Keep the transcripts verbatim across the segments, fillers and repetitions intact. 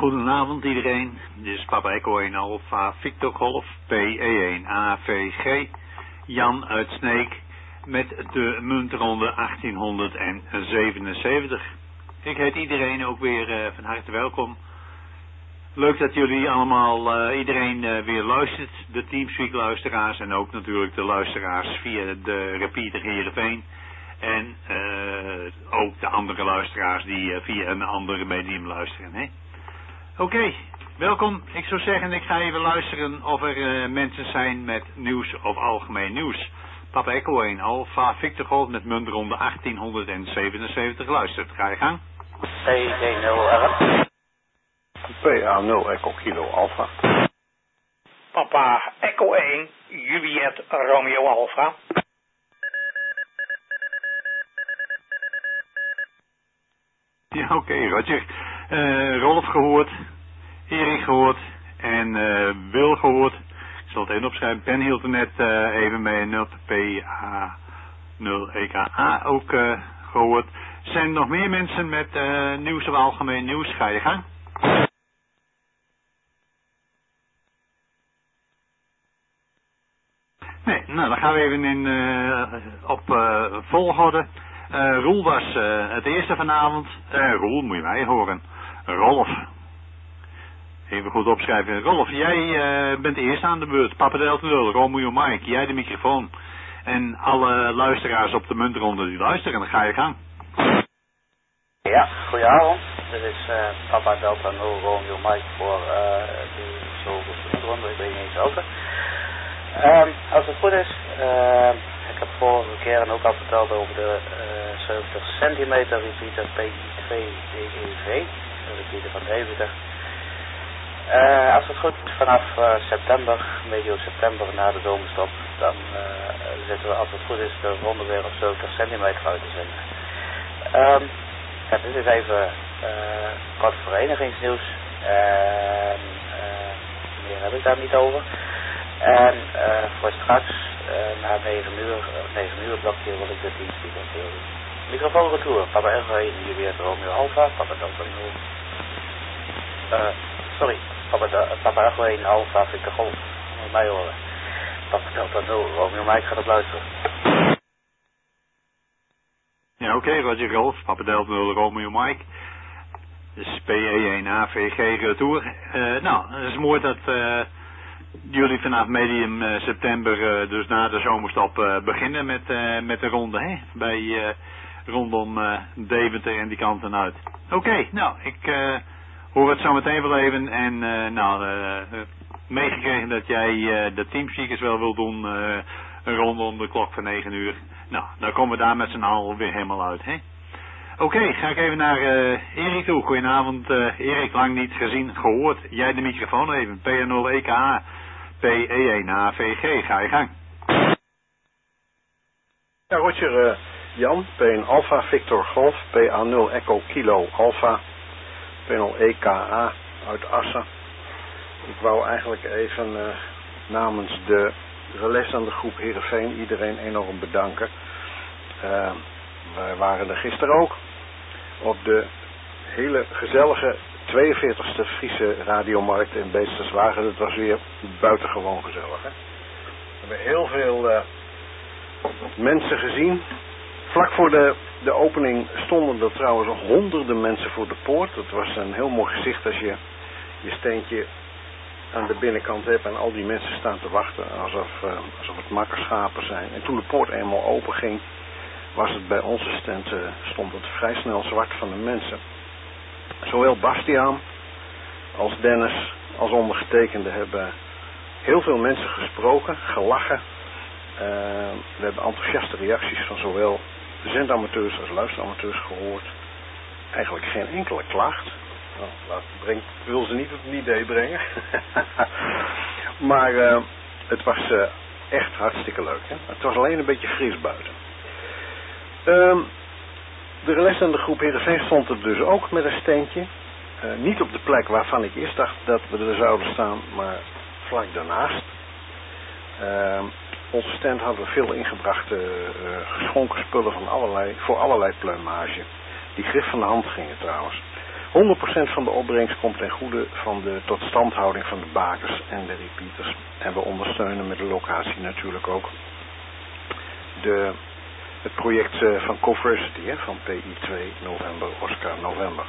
Goedenavond iedereen, dit is Papa Echo één Alpha Victor Golf P E één A V G Jan uit Sneek met de muntronde achttienhonderdzevenenzeventig. Ik heet iedereen ook weer uh, van harte welkom. Leuk dat jullie allemaal, uh, iedereen uh, weer luistert, de Teamspeak luisteraars en ook natuurlijk de luisteraars via de repeater Heerenveen. En uh, ook de andere luisteraars die uh, via een andere medium luisteren. Hè? Oké, okay, welkom. Ik zou zeggen, ik ga even luisteren of er uh, mensen zijn met nieuws of algemeen nieuws. Papa Echo één Alpha Victor Golf met muntronde achttienhonderdzevenenzeventig luistert. Ga je gang. P D nul R. P A nul Echo Kilo Alpha. Papa Echo één Juliet Romeo Alpha. Ja, oké, okay, Roger. Uh, Rolf gehoord, Erik gehoord en uh, Wil gehoord. Ik zal het even opschrijven. Ben hield er net uh, even mee en P A nul E K A ook uh, gehoord. Zijn er nog meer mensen met uh, nieuws of algemeen nieuws? Ga je gang. Nee, nou dan gaan we even in, uh, op uh, volgorde. Uh, Roel was uh, het eerste vanavond. Uh, Roel, moet je mij horen. Rolf. Even goed opschrijven. Rolf, jij uh, bent eerst aan de beurt. Papa Delta nul, Romeo Mike, jij de microfoon. En alle luisteraars op de muntronde die luisteren, dan ga je gang. Ja, goedenavond. Dit is uh, Papa Delta nul, Romeo Mike voor uh, de zoveelste muntronde. Ik weet niet eens welke. Um, als het goed is, uh, ik heb vorige keer ook al verteld over de uh, zeventig centimeter repeater P I twee D E V, de repeater van Deventer. Uh, als het goed is, vanaf uh, september, medio september na de zomerstop, dan uh, zitten we als het goed is de ronde weer op zeventig centimeter uit te zenden. Um, ja, dit is even uh, kort verenigingsnieuws. Uh, uh, meer heb ik daar niet over. En uh, voor straks, uh, na negen uur, negen uur blokje wil ik de teamspeak ontdelen. Microfoon retour, Papa Echo één, Juliet Romeo Alpha, Papa Delta nul. Uh, sorry, Papa, de, Papa Echo één Alpha Victor Golf. Moet mij horen. Papa Delta nul, Romeo Mike gaat op luisteren. Ja, oké, okay, Roger Golf, Papa Delta nul, Romeo Mike. Dus P E één A V G retour. Uh, nou, het is mooi dat... Uh, jullie vanaf medium uh, september, uh, dus na de zomerstop, uh, beginnen met, uh, met de ronde, hè? Bij, uh, rondom uh, Deventer en die kanten uit. Oké, okay, nou, ik uh, hoor het zo meteen wel even en uh, nou, uh, meegekregen dat jij uh, de teamspeakers wel wil doen, uh, een ronde om de klok van negen uur. Nou, dan komen we daar met z'n allen weer helemaal uit, hè? Oké, okay, ga ik even naar uh, Erik toe. Goedenavond, uh, Erik, lang niet gezien, gehoord. Jij de microfoon even, P A nul E K A. P E één A V G, ga je gang. Ja, Roger, uh, Jan, P één Alpha Victor Golf, P A nul Echo Kilo Alpha, P nul E K A uit Assen. Ik wou eigenlijk even uh, namens de relais groep Heerenveen iedereen enorm bedanken. Uh, wij waren er gisteren ook op de hele gezellige tweeënveertigste Friese radiomarkt in Beesterswagen. Dat was weer buitengewoon gezellig. Hè? We hebben heel veel uh, mensen gezien. Vlak voor de, de opening stonden er trouwens honderden mensen voor de poort. Dat was een heel mooi gezicht als je je steentje aan de binnenkant hebt en al die mensen staan te wachten alsof, uh, alsof het makkerschapen zijn. En toen de poort eenmaal open ging, was het bij onze stand, uh, stond het vrij snel zwart van de mensen. Zowel Bastiaan als Dennis als ondergetekende hebben heel veel mensen gesproken, gelachen. Uh, we hebben enthousiaste reacties van zowel de zendamateurs als luisteramateurs gehoord. Eigenlijk geen enkele klacht. Nou, dat brengt, wil ze niet op een idee brengen. maar uh, het was uh, echt hartstikke leuk. Hè? Het was alleen een beetje fris buiten. Uh, de relais en de groep Heerenveen stond er dus ook met een steentje. Uh, niet op de plek waarvan ik eerst dacht dat we er zouden staan, maar vlak daarnaast. Uh, onze stand hadden we veel ingebrachte uh, geschonken spullen van allerlei, voor allerlei pluimage. Die grif van de hand gingen trouwens. honderd procent van de opbrengst komt ten goede van de totstandhouding van de bakers en de repeaters. En we ondersteunen met de locatie natuurlijk ook de, het project van Coversity, hè, van P I twee November, Oscar November.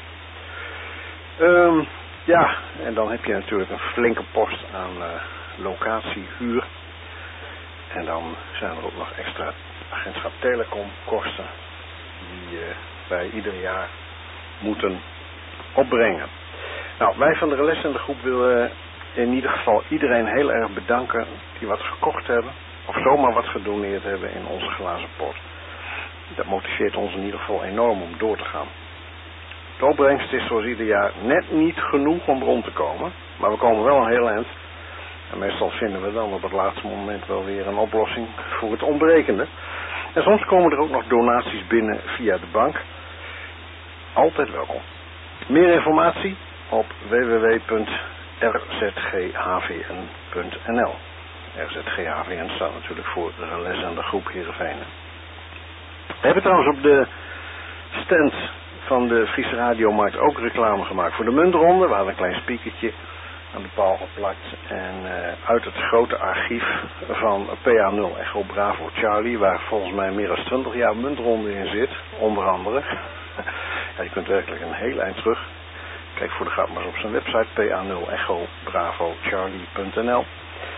Um, ja, en dan heb je natuurlijk een flinke post aan uh, locatiehuur. En dan zijn er ook nog extra agentschap telecom kosten die uh, wij ieder jaar moeten opbrengen. Nou, wij van de relessende groep willen in ieder geval iedereen heel erg bedanken die wat gekocht hebben of zomaar wat gedoneerd hebben in onze glazen pot. Dat motiveert ons in ieder geval enorm om door te gaan. De opbrengst is zoals ieder jaar net niet genoeg om rond te komen, maar we komen wel een heel eind. En meestal vinden we dan op het laatste moment wel weer een oplossing voor het ontbrekende. En soms komen er ook nog donaties binnen via de bank. Altijd welkom. Meer informatie op w w w punt r z g h v n punt n l. R Z G H V N staat natuurlijk voor de relessende groep Heerenveen. We hebben trouwens op de stand van de Friese Radiomarkt ook reclame gemaakt voor de muntronde. We hadden een klein speakertje aan de paal geplakt. En uh, uit het grote archief van P A nul Echo Bravo Charlie, waar volgens mij meer dan twintig jaar muntronde in zit, onder andere. Ja, je kunt werkelijk een heel eind terug. Kijk voor de grap maar eens op zijn website P A nul Echo Bravo Charlie punt n l.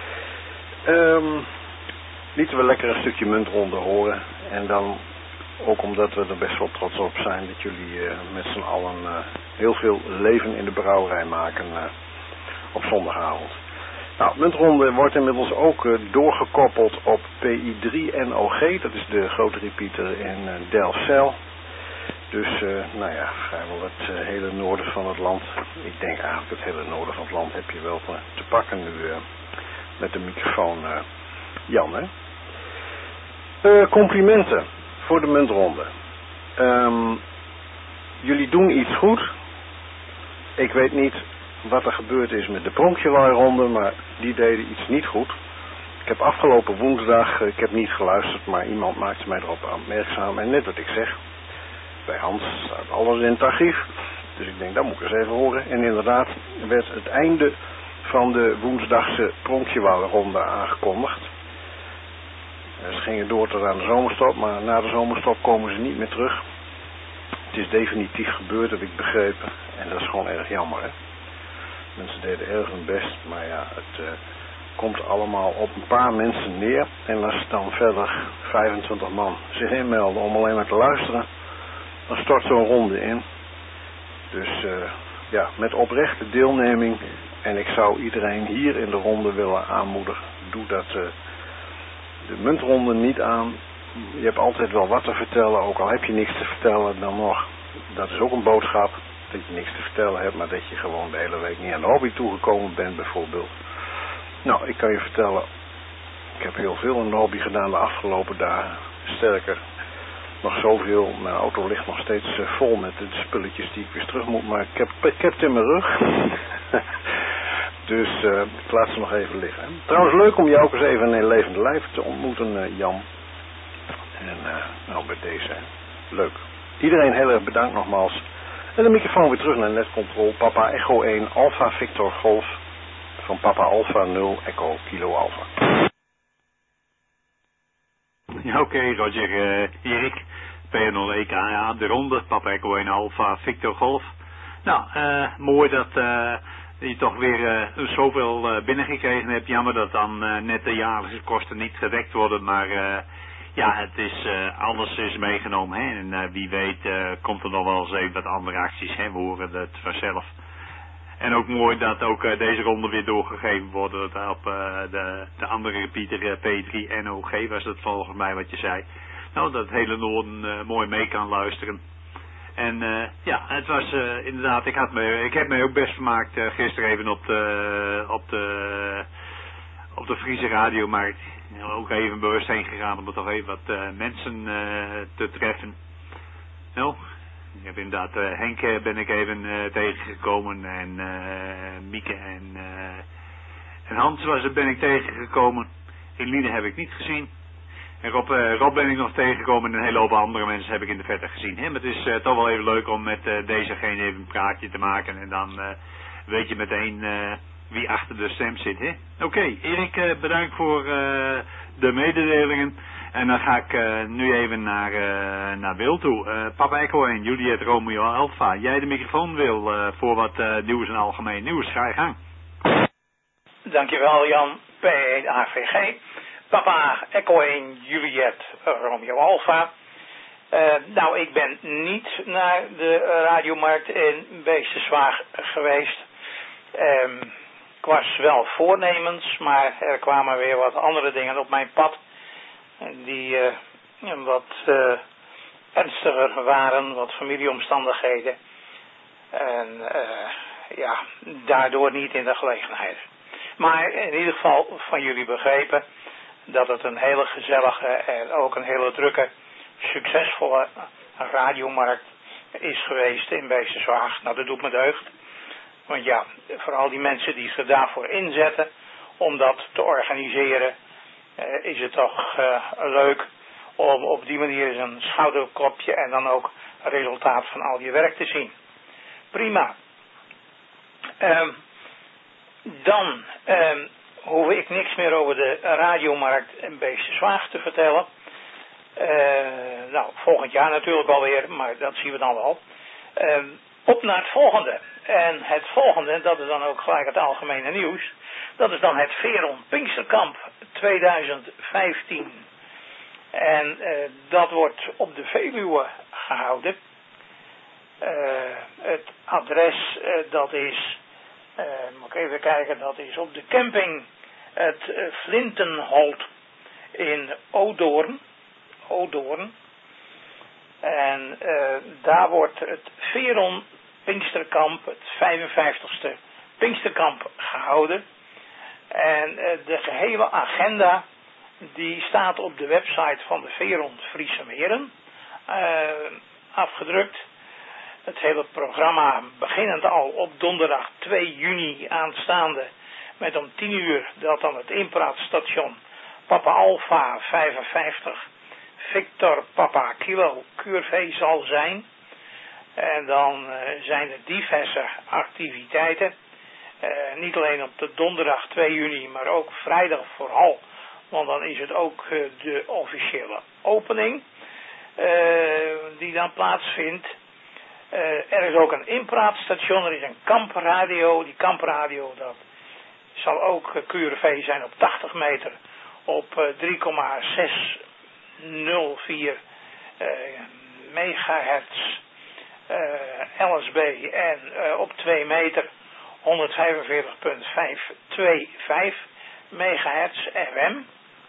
Um, lieten we lekker een stukje muntronde horen. En dan ook omdat we er best wel trots op zijn dat jullie uh, met z'n allen uh, heel veel leven in de brouwerij maken uh, op zondagavond. Nou, muntronde wordt inmiddels ook uh, doorgekoppeld op P I drie N O G. Dat is de grote repeater in uh, Delfzijl. Dus, uh, nou ja, vrijwel het uh, hele noorden van het land. Ik denk eigenlijk het hele noorden van het land heb je wel uh, te pakken nu uh, met de microfoon uh, Jan, hè. Uh, complimenten voor de muntronde. Um, jullie doen iets goed. Ik weet niet wat er gebeurd is met de pronkjewaaironde, maar die deden iets niet goed. Ik heb afgelopen woensdag, ik heb niet geluisterd, maar iemand maakte mij erop opmerkzaam. En net wat ik zeg, bij Hans staat alles in het archief. Dus ik denk, dat moet ik eens even horen. En inderdaad werd het einde van de woensdagse pronkjewaaironde aangekondigd. Ze gingen door tot aan de zomerstop, maar na de zomerstop komen ze niet meer terug. Het is definitief gebeurd, heb ik begrepen. En dat is gewoon erg jammer, hè. Mensen deden erg hun best, maar ja, het uh, komt allemaal op een paar mensen neer. En als dan verder vijfentwintig man zich inmelden om alleen maar te luisteren, dan stort zo'n ronde in. Dus uh, ja, met oprechte deelneming. En ik zou iedereen hier in de ronde willen aanmoedigen. Doe dat uh, de muntronde niet aan. Je hebt altijd wel wat te vertellen, ook al heb je niks te vertellen dan nog. Dat is ook een boodschap, dat je niks te vertellen hebt, maar dat je gewoon de hele week niet aan de hobby toegekomen bent bijvoorbeeld. Nou, ik kan je vertellen, ik heb heel veel aan de hobby gedaan de afgelopen dagen. Sterker, nog zoveel, mijn auto ligt nog steeds uh, vol met de spulletjes die ik weer terug moet, maar ik heb, ik heb het in mijn rug. Dus uh, ik laat ze nog even liggen. Trouwens leuk om jou ook eens even in levende lijf te ontmoeten, uh, Jan. En uh, nou bij deze, hè. Leuk. Iedereen heel erg bedankt nogmaals. En de microfoon weer terug naar Net Control. Papa Echo één, Alpha Victor Golf. Van Papa Alpha nul, Echo Kilo Alpha. Ja, oké, okay, Roger, uh, Erik. P nul E K A, de ronde. Papa Echo één, Alpha Victor Golf. Nou, uh, mooi dat uh, je toch weer uh, zoveel uh, binnengekregen hebt. Jammer dat dan uh, net de jaarlijkse kosten niet gedekt worden, maar uh, ja, het is, uh, alles is meegenomen. Hè? En uh, wie weet uh, komt er nog wel eens even wat andere acties. Hè? We horen het vanzelf. En ook mooi dat ook uh, deze ronde weer doorgegeven wordt op uh, de, de andere repeater uh, P drie N O G was dat volgens mij wat je zei. Nou, dat het hele Noorden uh, mooi mee kan luisteren. En uh, ja, het was uh, inderdaad, ik, had me, ik heb me ook best vermaakt uh, gisteren even op de, op de, op de Friese Radiomarkt. Ook even bewust heen gegaan om er toch even wat uh, mensen uh, te treffen. Nou, ik heb inderdaad, uh, Henk uh, ben ik even uh, tegengekomen en uh, Mieke en, uh, en Hans was er, ben ik tegengekomen. Eline heb ik niet gezien. En Rob, uh, Rob ben ik nog tegengekomen en een hele hoop andere mensen heb ik in de verte gezien. Hè? Maar het is uh, toch wel even leuk om met uh, dezegene even een praatje te maken. En dan uh, weet je meteen uh, wie achter de stem zit. Oké, okay, Erik, uh, bedankt voor uh, de mededelingen. En dan ga ik uh, nu even naar, uh, naar Wil toe. Uh, Papa Echo en Juliet Romeo Alpha. Jij de microfoon wil uh, voor wat uh, nieuws en algemeen nieuws. Ga je gang. Dankjewel Jan, P één A V G. Papa Echo één Juliet Romeo Alpha. Uh, nou, ik ben niet naar de radiomarkt in Beestenswaag geweest. Um, ik was wel voornemens, maar er kwamen weer wat andere dingen op mijn pad. Die uh, wat uh, ernstiger waren, wat familieomstandigheden. En uh, ja, daardoor niet in de gelegenheid. Maar in ieder geval van jullie begrepen dat het een hele gezellige en ook een hele drukke, succesvolle radiomarkt is geweest in Beestenswaag. Nou, dat doet me deugd. Want ja, vooral die mensen die zich daarvoor inzetten om dat te organiseren, uh, is het toch uh, leuk om op die manier eens een schouderklopje en dan ook het resultaat van al je werk te zien. Prima. Um, dan um, hoef ik niks meer over de radiomarkt in Beestenswaag te vertellen. Uh, nou, volgend jaar natuurlijk alweer, maar dat zien we dan wel. Um, op naar het volgende. En het volgende, dat is dan ook gelijk het algemene nieuws. Dat is dan het Veron Pinksterkamp tweeduizend vijftien. En uh, dat wordt op de Veluwe gehouden. Uh, het adres, uh, dat is, uh, moet ik even kijken, dat is op de camping het uh, Flintenholt in Odoorn. Odoorn. En uh, daar wordt het Veron Pinksterkamp, het vijfenvijftigste Pinksterkamp gehouden. En uh, de gehele agenda die staat op de website van de Veron Friese Meren uh, afgedrukt. Het hele programma beginnend al op donderdag twee juni aanstaande met om tien uur dat dan het inpraatstation Papa Alpha vijfenvijftig Victor Papa Kilo Kuurvee zal zijn. En dan uh, zijn er diverse activiteiten. Uh, niet alleen op de donderdag twee juni, maar ook vrijdag vooral. Want dan is het ook uh, de officiële opening uh, die dan plaatsvindt. Uh, er is ook een inpraatstation, er is een kampradio. Die kampradio dat zal ook uh, Kuurvee zijn op tachtig meter op uh, drie komma zeshonderdvier uh, megahertz uh, L S B en uh, op twee meter honderdvijfenveertig komma vijfhonderdvijfenveertig megahertz F M.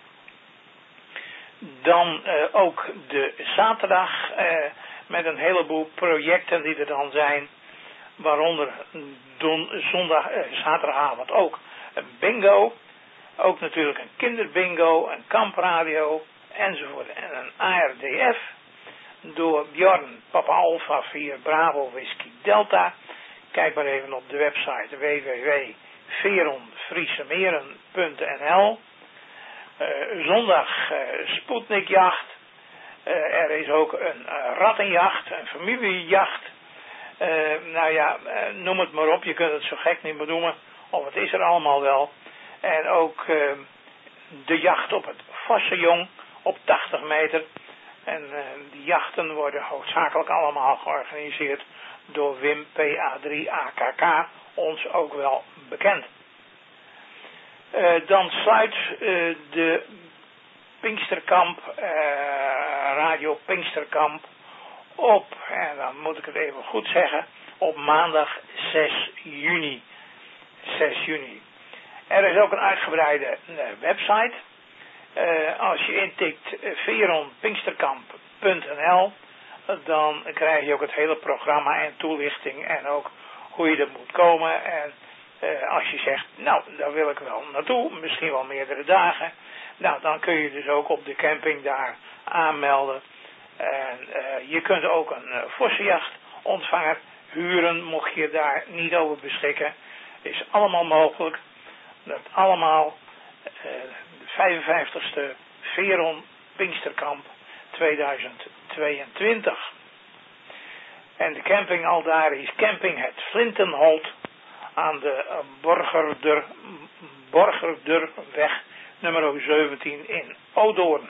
Dan uh, ook de zaterdag uh, met een heleboel projecten die er dan zijn. Waaronder don, zondag, uh, zaterdagavond ook een bingo. Ook natuurlijk een kinderbingo, een kampradio enzovoort. En een A R D F door Bjorn Papa Alpha vier Bravo Whisky Delta. Kijk maar even op de website w w w punt veron friese meren punt n l. Uh, zondag uh, Sputnikjacht. Uh, er is ook een uh, rattenjacht, een familiejacht. Uh, nou ja, uh, noem het maar op. Je kunt het zo gek niet meer noemen. Of het is er allemaal wel. En ook uh, de jacht op het Vossenjong op tachtig meter. En uh, die jachten worden hoofdzakelijk allemaal georganiseerd door Wim P A drie A K K, ons ook wel bekend. Uh, dan sluit uh, de Pinksterkamp, uh, Radio Pinksterkamp op, en dan moet ik het even goed zeggen, op maandag zes juni. zes juni. Er is ook een uitgebreide uh, website. Uh, als je intikt uh, veron pinksterkamp punt n l, dan krijg je ook het hele programma en toelichting en ook hoe je er moet komen. En uh, als je zegt, nou, daar wil ik wel naartoe, misschien wel meerdere dagen, nou, dan kun je dus ook op de camping daar aanmelden. En uh, je kunt ook een uh, vossenjachtontvanger huren, mocht je daar niet over beschikken. Is allemaal mogelijk. Dat allemaal uh, de vijfenvijftigste Veron Pinksterkamp tweeduizend tweeëntwintig. En de camping aldaar is camping Het Flintenholt aan de Borgerder, Borgerderweg nummer zeventien in Oudoorn.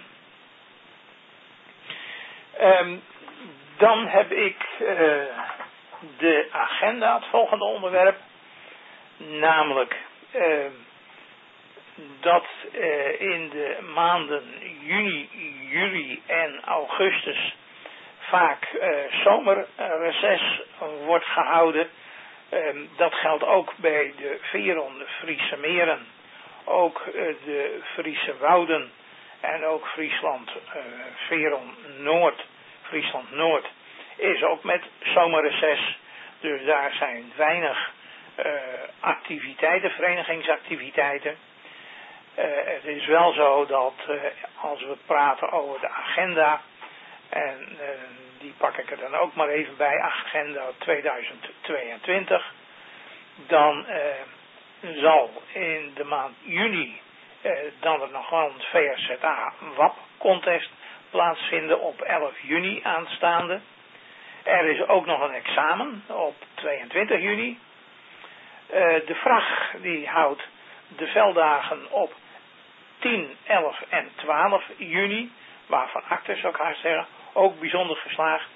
Um, dan heb ik uh, de agenda, het volgende onderwerp, namelijk uh, dat uh, in de maanden juni, juli en augustus vaak uh, zomerreces wordt gehouden. Um, dat geldt ook bij de Veron Friese Meren, ook uh, de Friese Wouden en ook Friesland, uh, Veron Noord, Friesland Noord is ook met zomerreces. Dus daar zijn weinig uh, activiteiten, verenigingsactiviteiten. Uh, het is wel zo dat uh, als we praten over de agenda, en uh, die pak ik er dan ook maar even bij, agenda tweeduizend tweeëntwintig, dan uh, zal in de maand juni uh, dan er nog wel een V R Z A W A P contest plaatsvinden op elf juni aanstaande. Er is ook nog een examen op tweeëntwintig juni. Uh, de vraag die houdt de velddagen op tien, elf en twaalf juni, waarvan acte zou ik haast zeggen, ook bijzonder geslaagd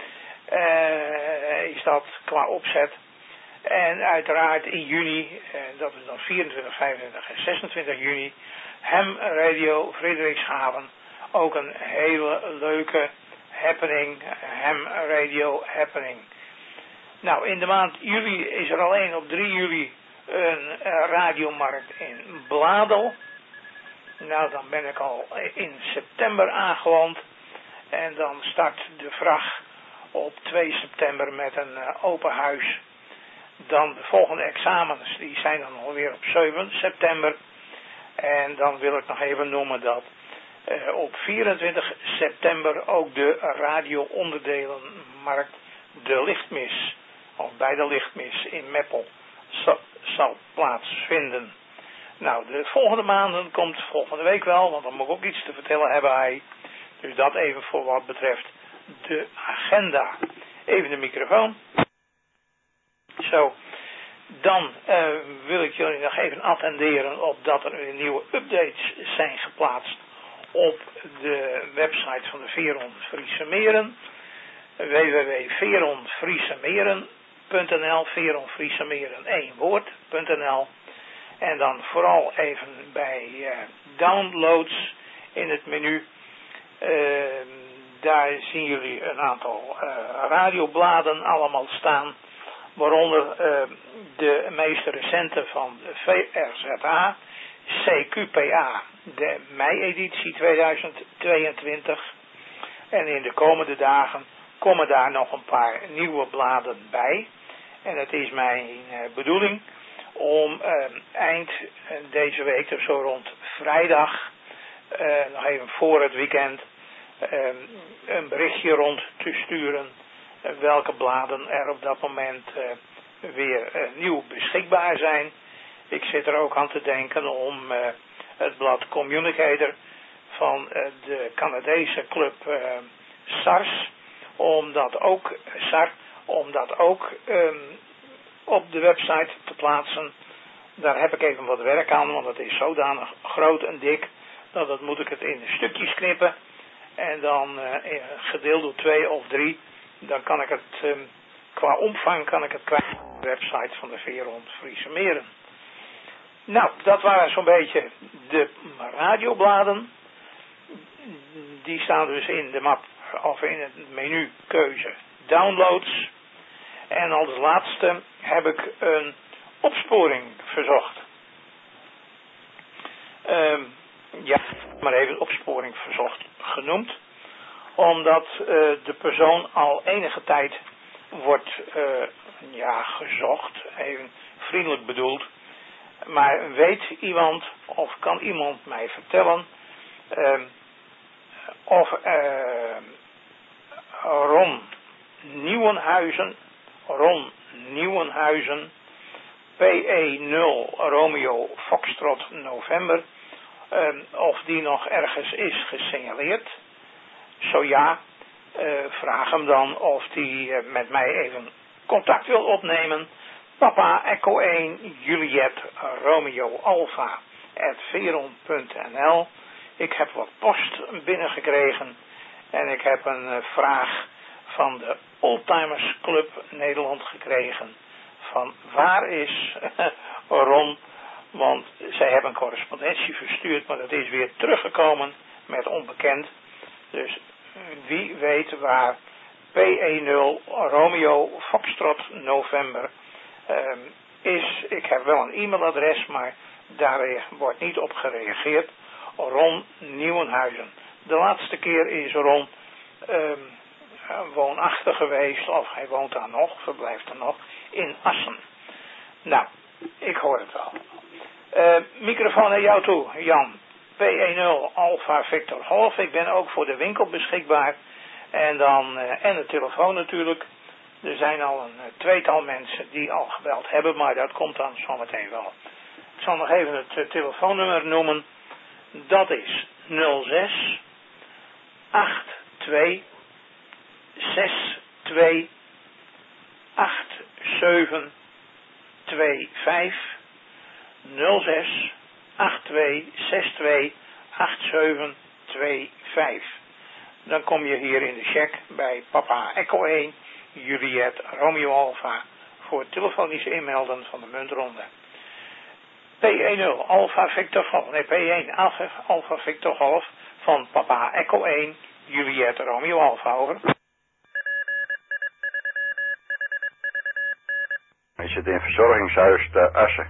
uh, is dat qua opzet. En uiteraard in juni, uh, dat is dan vierentwintig, vijfentwintig en zesentwintig juni, Ham Radio Frederikshaven, ook een hele leuke happening, Ham Radio happening. Nou, in de maand juli is er alleen op drie juli een uh, radiomarkt in Bladel. Nou, dan ben ik al in september aangeland. En dan start de vracht op twee september met een uh, open huis. Dan de volgende examens, die zijn dan alweer op zeven september. En dan wil ik nog even noemen dat uh, op vierentwintig september ook de radio-onderdelenmarkt De Lichtmis, of bij de Lichtmis in Meppel, zal, zal plaatsvinden. Nou, de volgende maanden komt volgende week wel, want dan moet ik ook iets te vertellen hebben hij. Dus dat even voor wat betreft de agenda. Even de microfoon. Zo, dan uh, wil ik jullie nog even attenderen op dat er weer nieuwe updates zijn geplaatst op de website van de Veron Friese Meren. w w w punt veron friese meren punt n l, Veron Friese Meren één woord punt n l. En dan vooral even bij uh, downloads in het menu. Uh, daar zien jullie een aantal uh, radiobladen allemaal staan. Waaronder uh, de meest recente van de V R Z A, C Q P A, de mei-editie tweeduizend tweeëntwintig. En in de komende dagen komen daar nog een paar nieuwe bladen bij. En het is mijn uh, bedoeling om uh, eind uh, deze week, dus zo rond vrijdag, uh, nog even voor het weekend, uh, een berichtje rond te sturen uh, welke bladen er op dat moment uh, weer uh, nieuw beschikbaar zijn. Ik zit er ook aan te denken om uh, het blad Communicator van uh, de Canadese club uh, SARS, om dat ook, SAR, om dat ook um, op de website te plaatsen. Daar heb ik even wat werk aan, want het is zodanig groot en dik, dat dat moet ik het in stukjes knippen. En dan uh, gedeeld door twee of drie, dan kan ik het, um, qua omvang kan ik het kwijt op de website van de Veron Friese Meren. Nou, dat waren zo'n beetje de radiobladen. Die staan dus in de map, of in het menu keuze downloads. En als laatste heb ik een opsporing verzocht. Um, ja, maar even opsporing verzocht genoemd. Omdat uh, de persoon al enige tijd wordt uh, ja, gezocht, even vriendelijk bedoeld. Maar weet iemand of kan iemand mij vertellen uh, of uh, Ron Nieuwenhuizen, Ron Nieuwenhuizen, P E nul Romeo Foxtrot November, um, of die nog ergens is gesignaleerd. Zo ja, uh, vraag hem dan of die uh, met mij even contact wil opnemen. Papa Echo één Juliet Romeo Alpha at veron punt n l. Ik heb wat post binnengekregen en ik heb een uh, vraag van de Oldtimers Club Nederland gekregen. Van waar is Ron? Want zij hebben een correspondentie verstuurd, maar dat is weer teruggekomen met onbekend. Dus wie weet waar P een nul Romeo Foxtrot November um, is. Ik heb wel een e-mailadres, maar daar wordt niet op gereageerd. Ron Nieuwenhuizen. De laatste keer is Ron um, woonachtig geweest, of hij woont daar nog, verblijft er nog, in Assen. Nou, ik hoor het wel. Uh, microfoon naar jou toe, Jan. P een nul Alpha Victor Golf. Ik ben ook voor de winkel beschikbaar. En dan, uh, en de telefoon natuurlijk. Er zijn al een uh, tweetal mensen die al gebeld hebben, maar dat komt dan zometeen wel. Ik zal nog even het uh, telefoonnummer noemen. Dat is nul zes acht twee zes twee acht zeven twee vijf nul zes acht twee zes twee acht zeven twee vijf. Dan kom je hier in de check bij Papa Echo één Juliet Romeo Alpha voor het telefonische inmelden van de muntronde. P een nul Alpha Victor Golf, nee P een Alpha, Alpha Victor Golf van Papa Echo één Juliet Romeo Alpha, over. Ik zit in verzorgingshuis te Assen.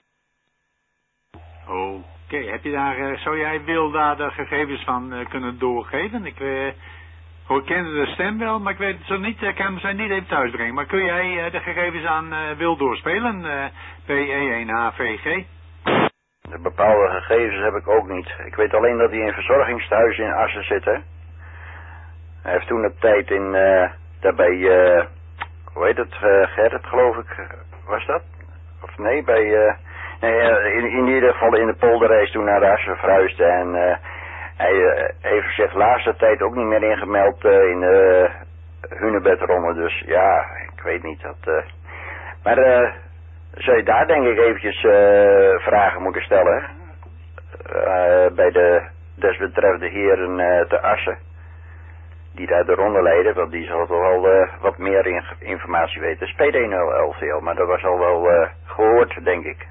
Oké, okay. Heb je daar, uh, zou jij Wil daar de gegevens van uh, kunnen doorgeven? Ik uh, hoor, kende de stem wel, maar ik weet het zo niet, ik kan hem zijn niet even thuis brengen. Maar kun jij uh, de gegevens aan uh, Wil doorspelen, uh, P een A V G? De bepaalde gegevens heb ik ook niet. Ik weet alleen dat hij in verzorgingshuis in Assen zit, hè. Hij heeft toen de tijd in, uh, daarbij, uh, hoe heet het, uh, Gerrit geloof ik, was dat? Of nee, bij, uh, nee, uh, in, in ieder geval in de polderreis toen naar Assen verhuisde. En uh, hij uh, heeft zich de laatste tijd ook niet meer ingemeld uh, in de uh, Hunebedronde. Dus ja, ik weet niet dat, uh, maar uh, zou je daar denk ik eventjes uh, vragen moeten stellen, uh, bij de desbetreffende heren uh, te Assen, die daar de ronde leiden, want die zal toch wel uh, wat meer in, informatie weten. Het is P een nul L V L, maar dat was al wel uh, gehoord, denk ik.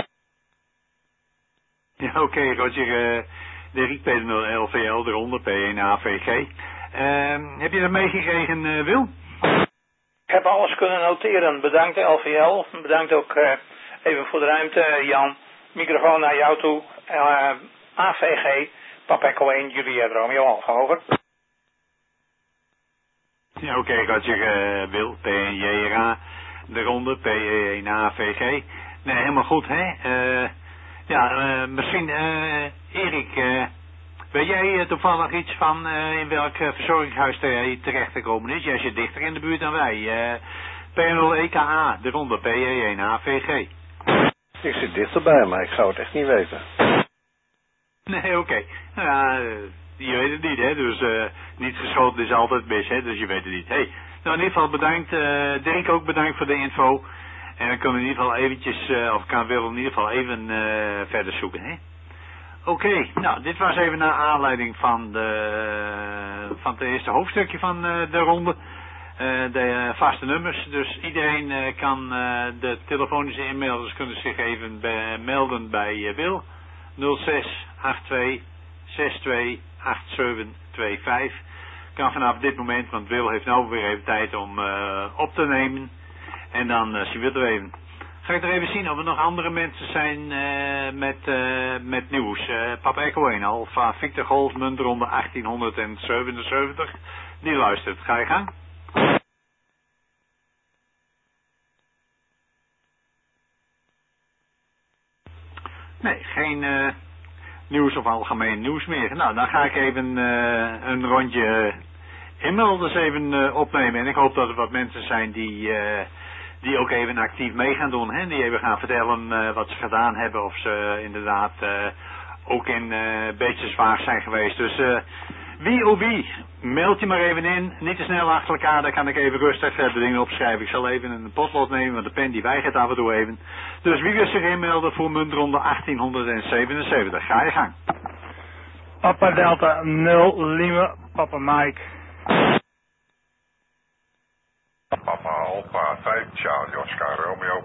Ja, oké, okay, Roger, uh, Dirk P een nul L V L, de ronde P een A V G. Uh, heb je dat meegekregen, uh, Wil? Ik heb alles kunnen noteren. Bedankt L V L. Bedankt ook uh, even voor de ruimte, Jan. Microfoon naar jou toe. Uh, A V G, Papa Echo één, Juliet Romeo Alpha, over. Ja, oké, okay, Roger, uh, Wil, P een J R A, de ronde, P een A V G. Nee, helemaal goed, hè? Uh, ja, uh, misschien, uh, Erik, uh, weet jij uh, toevallig iets van uh, in welk uh, verzorgingshuis hij terecht gekomen is? Jij zit dichter in de buurt dan wij. Uh, P nul E K A, de ronde, P een A V G. Ik zit dichterbij, maar ik zou het echt niet weten. Nee, oké. Okay. Nou, uh, je weet het niet, hè. Dus uh, niet geschoten is altijd mis, hè. Dus je weet het niet. Hey, nou in ieder geval bedankt. Uh, Dirk ook bedankt voor de info. En dan kunnen we in ieder geval eventjes, uh, of kan Wil in ieder geval even uh, verder zoeken, hè. Oké, okay, nou dit was even naar aanleiding van, de, van het eerste hoofdstukje van uh, de ronde. Uh, de uh, vaste nummers. Dus iedereen uh, kan uh, de telefonische inmelders kunnen zich even bij, melden bij uh, Wil. nul zes acht twee zes twee acht zeven twee vijf. Kan vanaf dit moment, want Wil heeft nou weer even tijd om uh, op te nemen. En dan uh, zien we het er even. Ga ik er even zien of er nog andere mensen zijn uh, met, uh, met nieuws. Uh, Papa Echo één, Alpha Victor Golf, muntronde achttienhonderdzevenenzeventig. Die luistert. Ga je gang. Nee, geen uh, nieuws of algemeen nieuws meer. Nou, dan ga ik even uh, een rondje inmelders even uh, opnemen. En ik hoop dat er wat mensen zijn die... Uh, die ook even actief mee gaan doen, hè? Die even gaan vertellen uh, wat ze gedaan hebben, of ze uh, inderdaad uh, ook in uh, Beetsjeswaag zijn geweest. Dus uh, wie of wie, meld je maar even in. Niet te snel achter elkaar, dan kan ik even rustig de dingen opschrijven. Ik zal even een potlood nemen, want de pen die weigert af en toe even. Dus wie wil zich inmelden voor muntronde achttienhonderdzevenenzeventig? Ga je gang. Papa Delta nul, Lima, Papa Mike. Papa Alpha vijf, Charlie Oscar Romeo.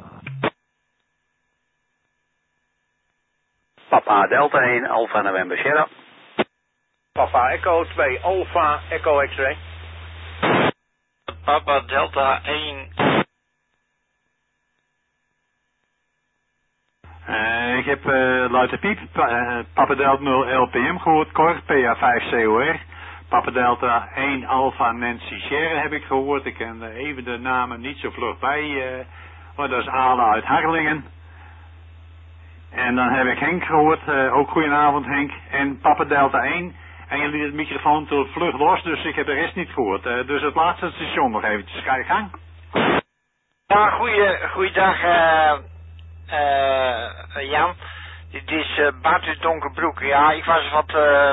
Papa Delta één, Alpha November Sierra. Papa Echo twee, Alpha Echo X-ray. Papa Delta één. Uh, ik heb uh, Luiter Piep, pa, uh, Papa Delta nul L P M gehoord, Cor, P A vijf C O R. Papa Delta één Alpha Nancy Sierra heb ik gehoord. Ik ken uh, even de namen niet zo vlug bij, uh, maar dat is Ale uit Harlingen. En dan heb ik Henk gehoord, uh, ook goedenavond Henk. En Papa Delta één. En jullie het microfoon te vlug los, dus ik heb de rest niet gehoord. Uh, dus het laatste station nog eventjes. Ga je gang. Ja, goeie, goeiedag uh, uh, Jan. Dit is uh, Bart uit Donkerbroek. Ja, ik was wat... Uh,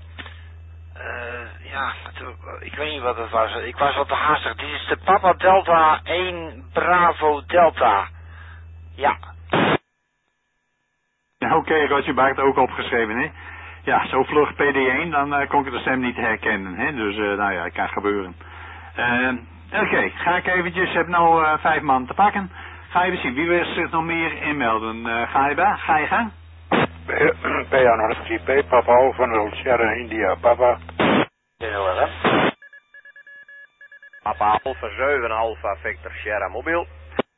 uh, ja, ik weet niet wat het was. Ik was wat te haastig. Dit is de Papa Delta één Bravo Delta. Ja. Ja, oké, okay, Roger Bart ook opgeschreven, hè. Ja, zo vlug P D één, dan uh, kon ik de stem niet herkennen, hè. Dus, uh, nou ja, het kan gebeuren. Uh, oké, okay, ga ik eventjes, heb nou uh, vijf man te pakken. Ga even zien, wie wil zich nog meer inmelden? Uh, ga je bij? Ga je gang? P A nul G P, Papa Alpha nul Sierra India, Papa. Papa Alpha zeven, Alpha Victor Sierra Mobiel.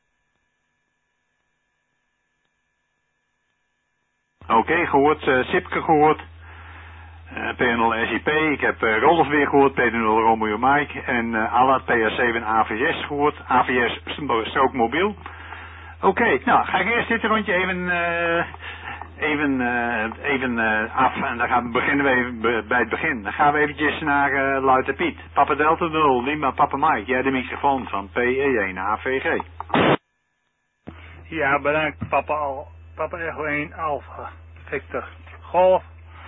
Oké, okay, gehoord. Uh, Sipke gehoord. Uh, P nul S I P. Ik heb uh, Rolf weer gehoord. P nul Romeo Mike. En uh, Allard P A zeven A V S gehoord. A V S strook mobiel. Oké, okay, nou ga ik eerst dit rondje even, uh, even, uh, even uh, af. En dan gaan we beginnen we even bij het begin. Dan gaan we eventjes naar uh, Luiter Piet. Papa Delta nul, Lima Papa Mike. Jij de microfoon van P E één A V G. Ja, bedankt Papa Al. Papa Echo één Alpha Victor Golf.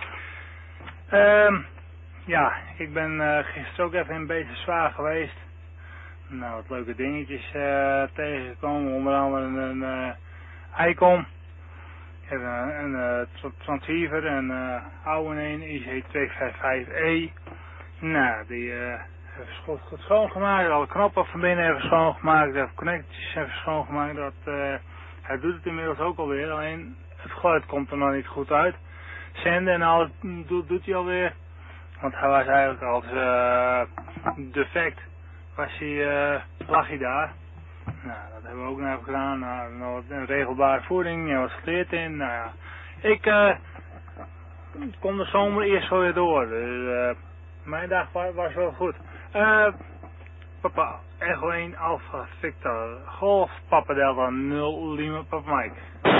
Um, ja, ik ben uh, gisteren ook even in Beetsjeswaag geweest. Nou, wat leuke dingetjes uh, tegengekomen. Onder andere een uh, Icon. Ik heb een, een uh, transceiver, een uh, oude een I C twee vijf vijf E. Nou, die uh, hebben ze goed, goed schoongemaakt. Alle knoppen van binnen even schoongemaakt. De connecties even schoongemaakt. Dat... Uh, Hij doet het inmiddels ook alweer, alleen het geluid komt er nog niet goed uit. Zenden en alles doet, doet hij alweer. Want hij was eigenlijk als uh, defect, was hij, uh, lag hij daar. Nou, dat hebben we ook nog even gedaan. Nou, nog een regelbare voeding, er was geleerd in. Nou ja, ik uh, kom de zomer eerst zo weer door. Dus uh, mijn dag was, was wel goed. Uh, Papa Echo één Alpha Victor Golf, Papa Delta nul Lima Papa Mike.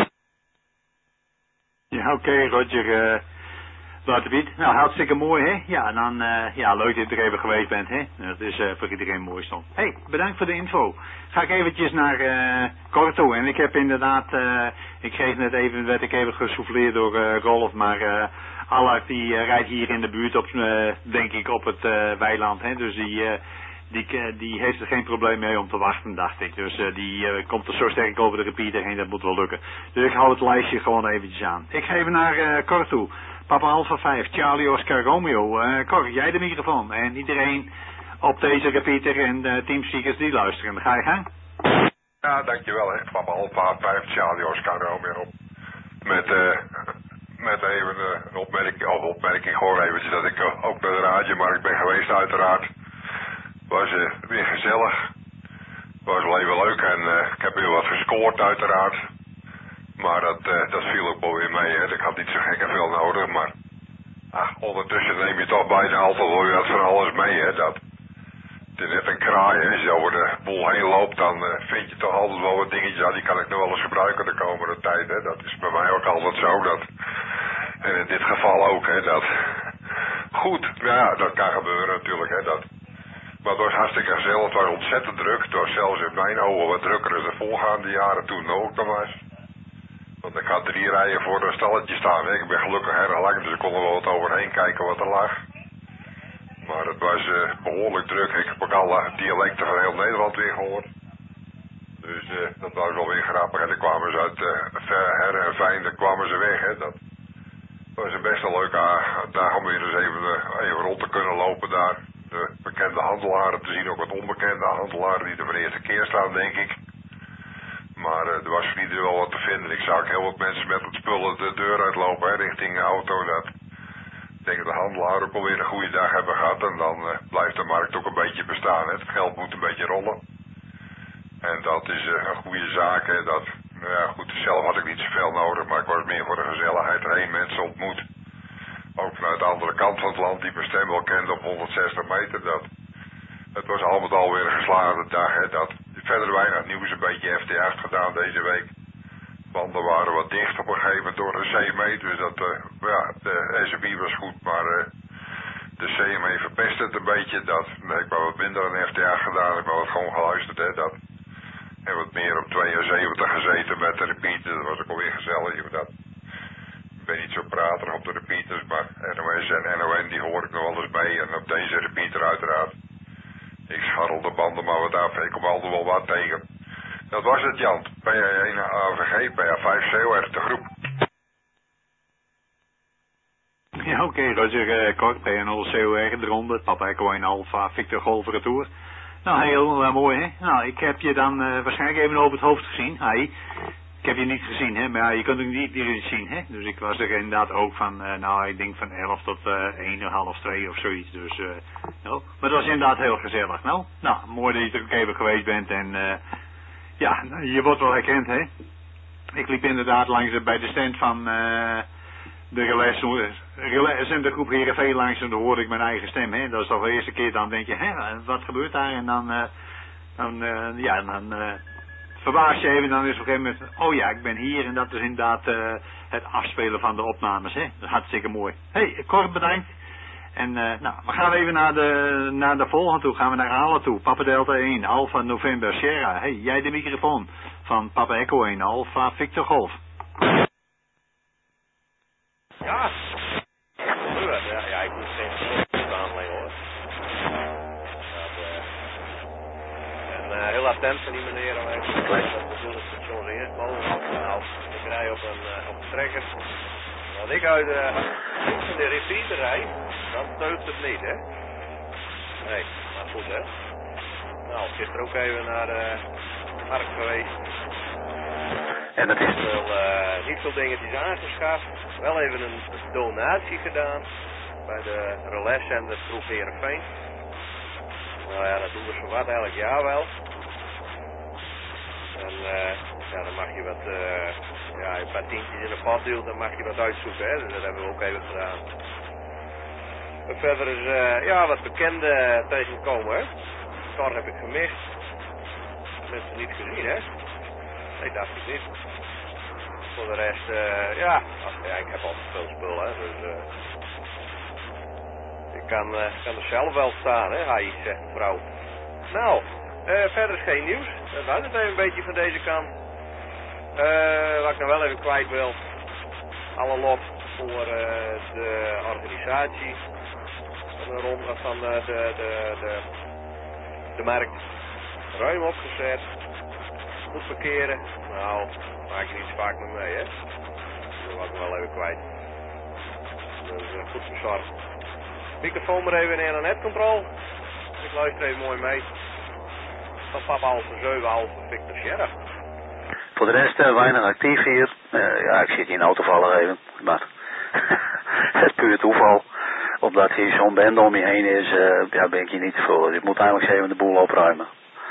Ja, oké, okay, Roger. Uh, Luiter Piet. Nou, hartstikke mooi, hè? Ja, en dan, uh, ja, leuk dat je er even geweest bent, hè? Dat is uh, voor iedereen mooi stond. Hé, hey, bedankt voor de info. Ga ik eventjes naar uh, Cor toe. En ik heb inderdaad, uh, ik kreeg net even, werd ik even gesouffleerd door uh, Rolf, maar uh, Allard die uh, rijdt hier in de buurt op, uh, denk ik, op het uh, weiland, hè? Dus die... Uh, Die, die heeft er geen probleem mee om te wachten, dacht ik. Dus uh, die uh, komt er zo sterk over de repeater heen, dat moet wel lukken. Dus ik hou het lijstje gewoon eventjes aan. Ik ga even naar uh, Cor toe. Papa Alpha vijf, Charlie Oscar Romeo. Uh, Cor, jij de microfoon. En iedereen op deze repeater en uh, teamspeakers die luisteren. Dan ga je gang. Ja, dankjewel hè. Papa Alpha vijf, Charlie Oscar Romeo. Met, uh, met even uh, een opmerking, of opmerking gewoon eventjes dat ik uh, ook naar de radiomarkt ben geweest uiteraard. Was uh, weer gezellig. Was wel even leuk en uh, ik heb weer wat gescoord uiteraard. Maar dat, uh, dat viel ook wel weer mee. Hè. Ik had niet zo gek en veel nodig, maar ach, ondertussen neem je toch bijna altijd wel weer wat van alles mee. Hè. Dat, het is net een kraai. Hè. Als je over de boel heen loopt, dan uh, vind je toch altijd wel wat dingetjes. Ja, die kan ik nog wel eens gebruiken de komende tijd. Hè. Dat is bij mij ook altijd zo. Dat, en in dit geval ook. Hè, dat, goed, ja, dat kan gebeuren natuurlijk. Hè, dat, maar het was hartstikke gezellig. Het was ontzettend druk. Het was zelfs in mijn ogen wat drukker dan de voorgaande jaren toen het ook nog was. Want Want ik had drie rijen voor een stalletje staan. Hè. Ik ben gelukkig erg lang, dus ik kon er wel wat overheen kijken wat er lag. Maar het was uh, behoorlijk druk. Ik heb ook alle dialecten van heel Nederland weer gehoord. Dus uh, dat was wel weer grappig. En dan kwamen ze uit uh, Her en Fijn, dan kwamen ze weg. Hè. Dat was een best een leuke dag om weer eens even, uh, even rond te kunnen lopen daar. De bekende handelaren te zien, ook wat onbekende handelaren die er voor de eerste keer staan, denk ik. Maar uh, er was voor iedereen wel wat te vinden. Ik zag heel wat mensen met wat spullen de deur uitlopen, hè, richting de auto. Dat, ik denk dat de handelaren ook alweer een goede dag hebben gehad. En dan uh, blijft de markt ook een beetje bestaan. Hè. Het geld moet een beetje rollen. En dat is uh, een goede zaak. Hè. Dat, nou ja, goed, zelf had ik niet zoveel nodig, maar ik was meer voor de gezelligheid erheen mensen ontmoet. Ook vanuit de andere kant van het land die mijn stem wel kende op honderdzestig meter. Dat, het was al met al weer een geslaagde dag. Hè. Dat, verder weinig nieuws, een beetje F T acht gedaan deze week. Banden waren wat dicht op een gegeven moment door de C M E. Dus dat, uh, ja, de S M I was goed, maar uh, de C M E verpest het een beetje. Dat, nee, ik heb wat minder aan F T acht gedaan, ik heb wat gewoon geluisterd. Hè, dat. En wat meer op tweeënzeventig gezeten met de repeater, dat was ook alweer gezellig. Dat. Ik ben niet zo praterig op de repeaters, maar N O S en N O N die hoor ik nog wel eens bij. En op deze repeater uiteraard. Ik scharrel de banden maar wat af, ik kom altijd wel wat tegen. Dat was het, Jan. P A één A V G, P A vijf C O R, de groep. Ja, oké, okay, Roger uh, Kort, P A nul C O R, de ronde, Papa Echo één Alpha, Victor Golf Retour. Nou, heel uh, mooi, hè? Nou, ik heb je dan uh, waarschijnlijk even over het hoofd gezien. Hi. Ik heb je niet gezien, hè? Maar ja, je kunt ook niet direct zien, hè? Dus ik was er inderdaad ook van, uh, nou, ik denk van elf tot uh, één, half twee of zoiets. Dus, uh, nou, maar het was inderdaad heel gezellig. Nou, nou, mooi dat je er ook even geweest bent en, uh, ja, je wordt wel herkend, hè? Ik liep inderdaad langs de, bij de stand van, uh, de relais, relais en de groep Heerenveen langs en dan hoorde ik mijn eigen stem, hè? Dat is toch de eerste keer, dan denk je, hè, wat gebeurt daar? En dan, uh, dan, uh, ja, dan, uh, verbaas je even, dan is op een gegeven moment, oh ja, ik ben hier en dat is inderdaad uh, het afspelen van de opnames, hè. Dat is hartstikke mooi. Hey, kort bedankt. En uh, nou, we gaan even naar de, naar de volgende toe, gaan we naar Halen toe. Papa Delta één, Alpha November Sierra. Hey, jij de microfoon van Papa Echo één, Alpha Victor Golf. Ja, ja, ja, ik moet geen aanleggen hoor. En uh, heel attent van die meneer om even te kijken dat we doen het station eerst mogelijk. Nou, ik rij op een, uh, op een trekker. Als ik uit uh, de repeater rijd, dan deugt het niet, hè? Nee, maar goed, hè? Nou, gisteren ook even naar de uh, markt geweest. En dat is wel uh, niet veel dingetjes aangeschaft. Wel even een donatie gedaan bij de relaiszender groep Heerenveen. Nou ja, dat doen we zowat elk jaar wel. En uh, ja, dan mag je wat, uh, ja, een paar tientjes in een pot duwt, dan mag je wat uitzoeken, hè. Dus dat hebben we ook even gedaan. En verder is, uh, ja, wat bekende tegenkomen, hè. Cor heb ik gemist. Mensen niet gezien, hè. Nee, dacht ik niet. Voor de rest, uh, ja, ach, ja, ik heb altijd veel spul, hè, dus uh, ik kan, uh, kan er zelf wel staan, hè, hij zegt mevrouw. Nou, uh, verder is geen nieuws. Dat was het even een beetje van deze kant. Uh, wat ik nou wel even kwijt wil, alle lof voor uh, de organisatie van de ronde van de, de, de, de, de markt. Ruim opgezet. Goed parkeren. Nou, maak je niet zo vaak met mee, hè. Dat was ik wel even kwijt. Dus uh, goed verzorgd. Microfoon maar even in aan netcontrol. Ik luister even mooi mee. Van Papa Alpha zeven, Alpha Victor Sierra. Voor de rest uh, weinig actief hier. Uh, ja, ik zit hier in autovallen even. Maar het is puur toeval. Omdat hier zo'n bende om je heen is, uh, ja, ben ik hier niet voor. Dus ik moet eigenlijk eens even de boel opruimen.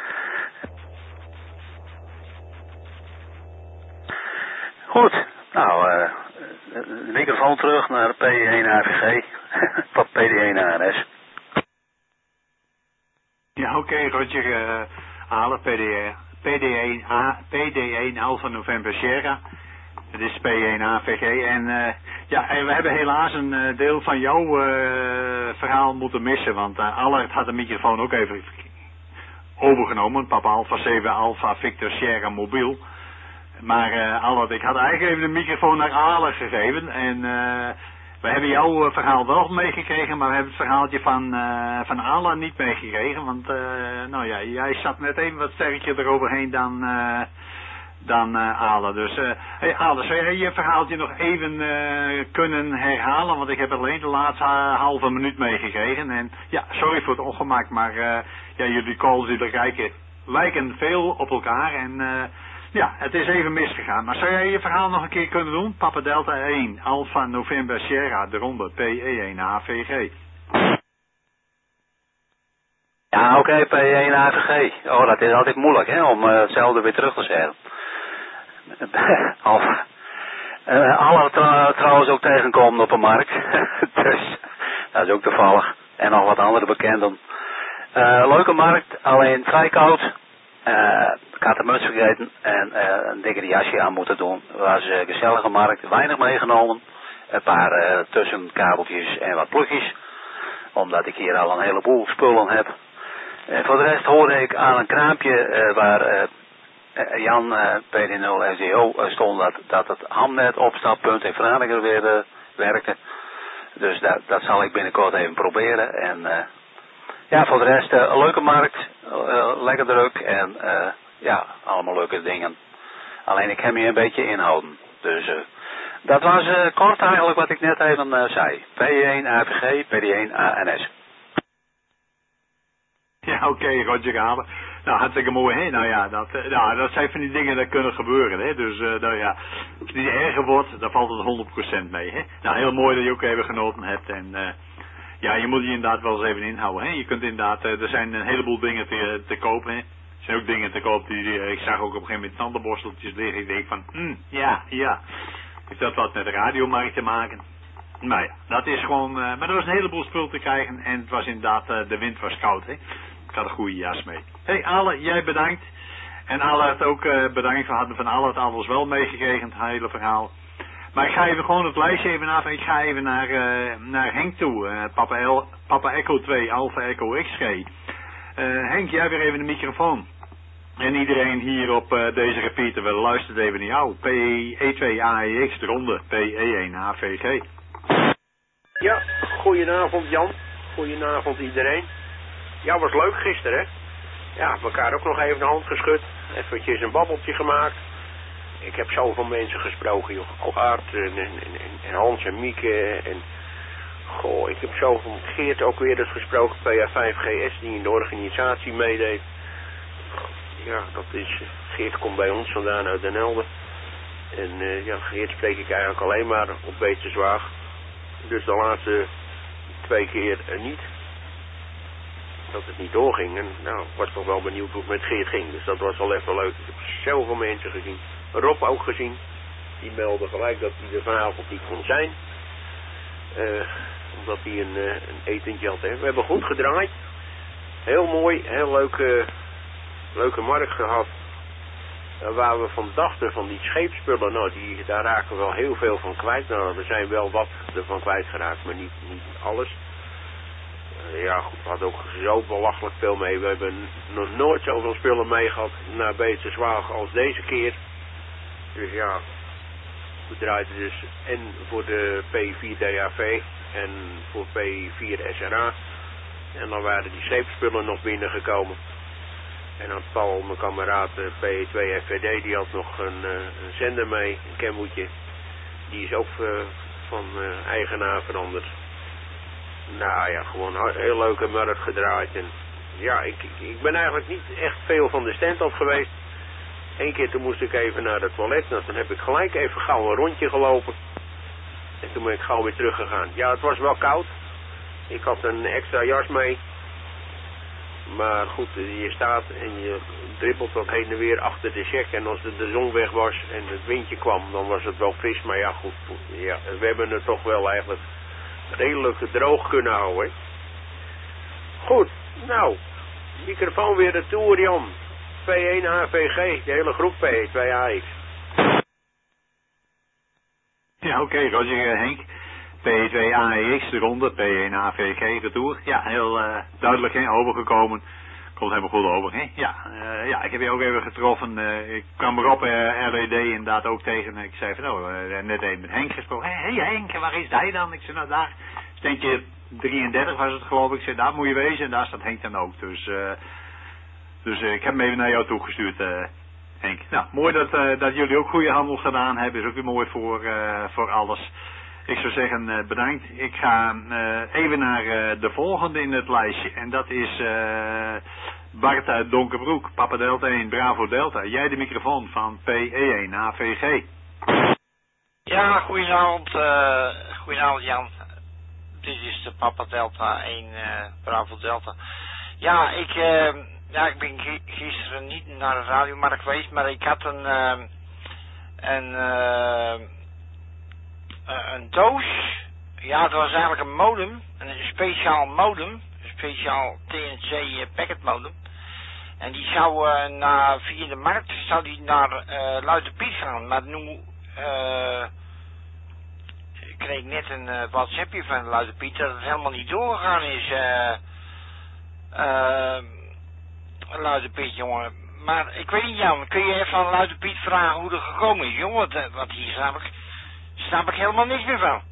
Goed, nou, uh, de microfoon terug naar P één A V G, van P D één A N S. Ja, oké, okay, Roger, uh, halen, P D één, P D één Alpha November Sierra. Het is P één A V G en uh, ja, en we hebben helaas een uh, deel van jouw uh, verhaal moeten missen, want uh, Allard had de microfoon ook even overgenomen, Papa Alpha zeven Alpha Victor Sierra mobiel. Maar uh, Allard, ik had eigenlijk even de microfoon naar Ale gegeven. En uh, we hebben jouw uh, verhaal wel meegekregen, maar we hebben het verhaaltje van, uh, van Ale niet meegekregen. Want uh, nou ja, jij zat net even wat sterker eroverheen dan, uh, dan uh, Ale. Dus uh, hey Ale, zou jij je verhaaltje nog even uh, kunnen herhalen? Want ik heb alleen de laatste uh, halve minuut meegekregen. En ja, sorry voor het ongemak, maar uh, ja, jullie calls die lijken, lijken veel op elkaar. En uh, ja, het is even misgegaan. Maar zou jij je verhaal nog een keer kunnen doen? Papa Delta één, Alpha November Sierra, de ronde P E één A V G. Ja, oké, okay, P E één A V G. Oh, dat is altijd moeilijk, hè, om uh, hetzelfde weer terug te zeggen. Alpha. Uh, alle tra trouwens ook tegenkomen op een markt. Dus, dat is ook toevallig. En nog wat andere bekenden. Uh, leuke markt, alleen vrij koud. Uh, ik had de muts vergeten en uh, een dikke jasje aan moeten doen. Het was een uh, gezellige markt, weinig meegenomen. Een paar uh, tussenkabeltjes en wat plugjes. Omdat ik hier al een heleboel spullen heb. Uh, voor de rest hoorde ik aan een kraampje uh, waar uh, uh, Jan uh, P D nul S D O uh, stond dat, dat het Hamnet opstappunt in Vraneker weer uh, werkte. Dus dat, dat zal ik binnenkort even proberen. En uh, ja, voor de rest uh, een leuke markt, uh, lekker druk en uh, ja, allemaal leuke dingen. Alleen ik heb hier een beetje inhouden. Dus uh, dat was uh, kort eigenlijk wat ik net even uh, zei. P E één A V G, P D één A N S. Ja, oké, okay, Roger Halen. Nou, hartstikke mooi, hè? Nou ja, dat, uh, nou, dat zijn van die dingen dat kunnen gebeuren, hè? Dus, uh, nou ja, als het niet erger wordt, dan valt het honderd procent mee, hè? Nou, heel mooi dat je ook even genoten hebt en... Uh, ja, je moet je inderdaad wel eens even inhouden, hè? Je kunt inderdaad, uh, er zijn een heleboel dingen te, te kopen, hè? Er zijn ook dingen te kopen die, uh, ik zag ook op een gegeven moment tandenborsteltjes liggen. Ik denk van, hm, ja, ja. Heeft dat wat met de radiomarkt te maken? Nou ja, dat is gewoon, uh, maar er was een heleboel spul te krijgen en het was inderdaad, uh, de wind was koud, hè? Ik had een goede jas mee. Hé, hey, Ale, jij bedankt. En Ale had ook uh, bedankt, we hadden van Ale het alles wel meegekregen, het hele verhaal. Maar ik ga even gewoon het lijstje even af. Ik ga even naar, uh, naar Henk toe. Uh, Papa, L, Papa Echo twee, Alpha Echo X G. Uh, Henk, jij weer even de microfoon. En iedereen hier op uh, deze repeater, we luisteren even naar jou. P E twee A E X, de ronde. P E één A V G. Ja, goedenavond Jan. Goedenavond iedereen. Ja, was leuk gisteren, hè? Ja, elkaar ook nog even de hand geschud. Eventjes een babbeltje gemaakt. Ik heb zoveel mensen gesproken, joh. Art en, en, en, en Hans en Mieke en... Goh, ik heb zoveel... Geert ook weer eens gesproken, P A vijf G S, die in de organisatie meedeed. Ja, dat is... Geert komt bij ons vandaan uit Den Helder. En uh, ja, Geert spreek ik eigenlijk alleen maar op Beesterswaag. Dus de laatste twee keer uh, niet. Dat het niet doorging. En nou, ik was toch wel benieuwd hoe het met Geert ging. Dus dat was wel even leuk. Ik heb zoveel mensen gezien. Rob ook gezien. Die meldde gelijk dat hij er vanavond niet kon zijn. Uh, omdat hij een, uh, een etentje had. Hè. We hebben goed gedraaid. Heel mooi. Heel leuke, leuke markt gehad. Uh, waar we van dachten van die scheepspullen. Nou, die, daar raken we wel heel veel van kwijt. Nou, er zijn wel wat ervan kwijtgeraakt. Maar niet, niet alles. Uh, ja, goed. We hadden ook zo belachelijk veel mee. We hebben nog nooit zoveel spullen mee gehad naar Beesterswaag als deze keer. Dus ja, we draaiden dus en voor de P vier D A V en voor P vier S R A. En dan waren die scheepspullen nog binnengekomen. En dan Paul, mijn kameraad P twee F V D, die had nog een, een zender mee, een kemmoetje. Die is ook uh, van uh, eigenaar veranderd. Nou ja, gewoon een heel leuke markt gedraaid. En ja, ik, ik, ik ben eigenlijk niet echt veel van de stand af geweest. Eén keer toen moest ik even naar het toilet. Nou, toen heb ik gelijk even gauw een rondje gelopen. En toen ben ik gauw weer teruggegaan. Ja, het was wel koud. Ik had een extra jas mee. Maar goed, je staat en je dribbelt wat heen en weer achter de check. En als de, de zon weg was en het windje kwam, dan was het wel fris. Maar ja, goed, ja, we hebben het toch wel eigenlijk redelijk droog kunnen houden. Hè? Goed, nou, microfoon weer retour, Jan. P één A V G, de hele groep P twee A X. Ja, oké, okay, Roger Henk. P twee A X, de ronde, P één A V G, retour. Ja, heel uh, duidelijk hè, overgekomen. Komt helemaal goed over, hè? Ja, uh, ja, ik heb je ook even getroffen. Uh, ik kwam erop uh, R D D inderdaad ook tegen. En ik zei van, oh, uh, net even met Henk gesproken. Hé, hey, Henk, waar is hij dan? Ik zei, nou daar, steentje drieëndertig was het geloof ik. Ik zei, daar moet je wezen. En daar staat Henk dan ook. Dus, uh, dus uh, ik heb hem even naar jou toegestuurd, uh, Henk. Nou, mooi dat, uh, dat jullie ook goede handel gedaan hebben. Is ook weer mooi voor, uh, voor alles. Ik zou zeggen, uh, bedankt. Ik ga uh, even naar uh, de volgende in het lijstje. En dat is uh, Bart uit Donkerbroek. Papa Delta één, Bravo Delta. Jij de microfoon van P E één A V G. Ja, goedenavond. Uh, goedenavond Jan. Dit is de Papa Delta één, uh, Bravo Delta. Ja, ik, uh, ja, ik ben gisteren niet naar de radiomarkt geweest, maar ik had een... Uh, een uh, Uh, een doos, ja het was eigenlijk een modem, een speciaal modem, een speciaal T N C packet modem. En die zou uh, naar, via de markt zou die naar uh, Luiterpiet gaan, maar nu uh, ik kreeg net een uh, WhatsAppje van Luiterpiet dat het helemaal niet doorgegaan is, uh, uh, Luiterpiet jongen. Maar ik weet niet Jan, kun je even aan Luiterpiet vragen hoe dat gekomen is jongen, want, want hier snap ik... snap ik helemaal niks meer van.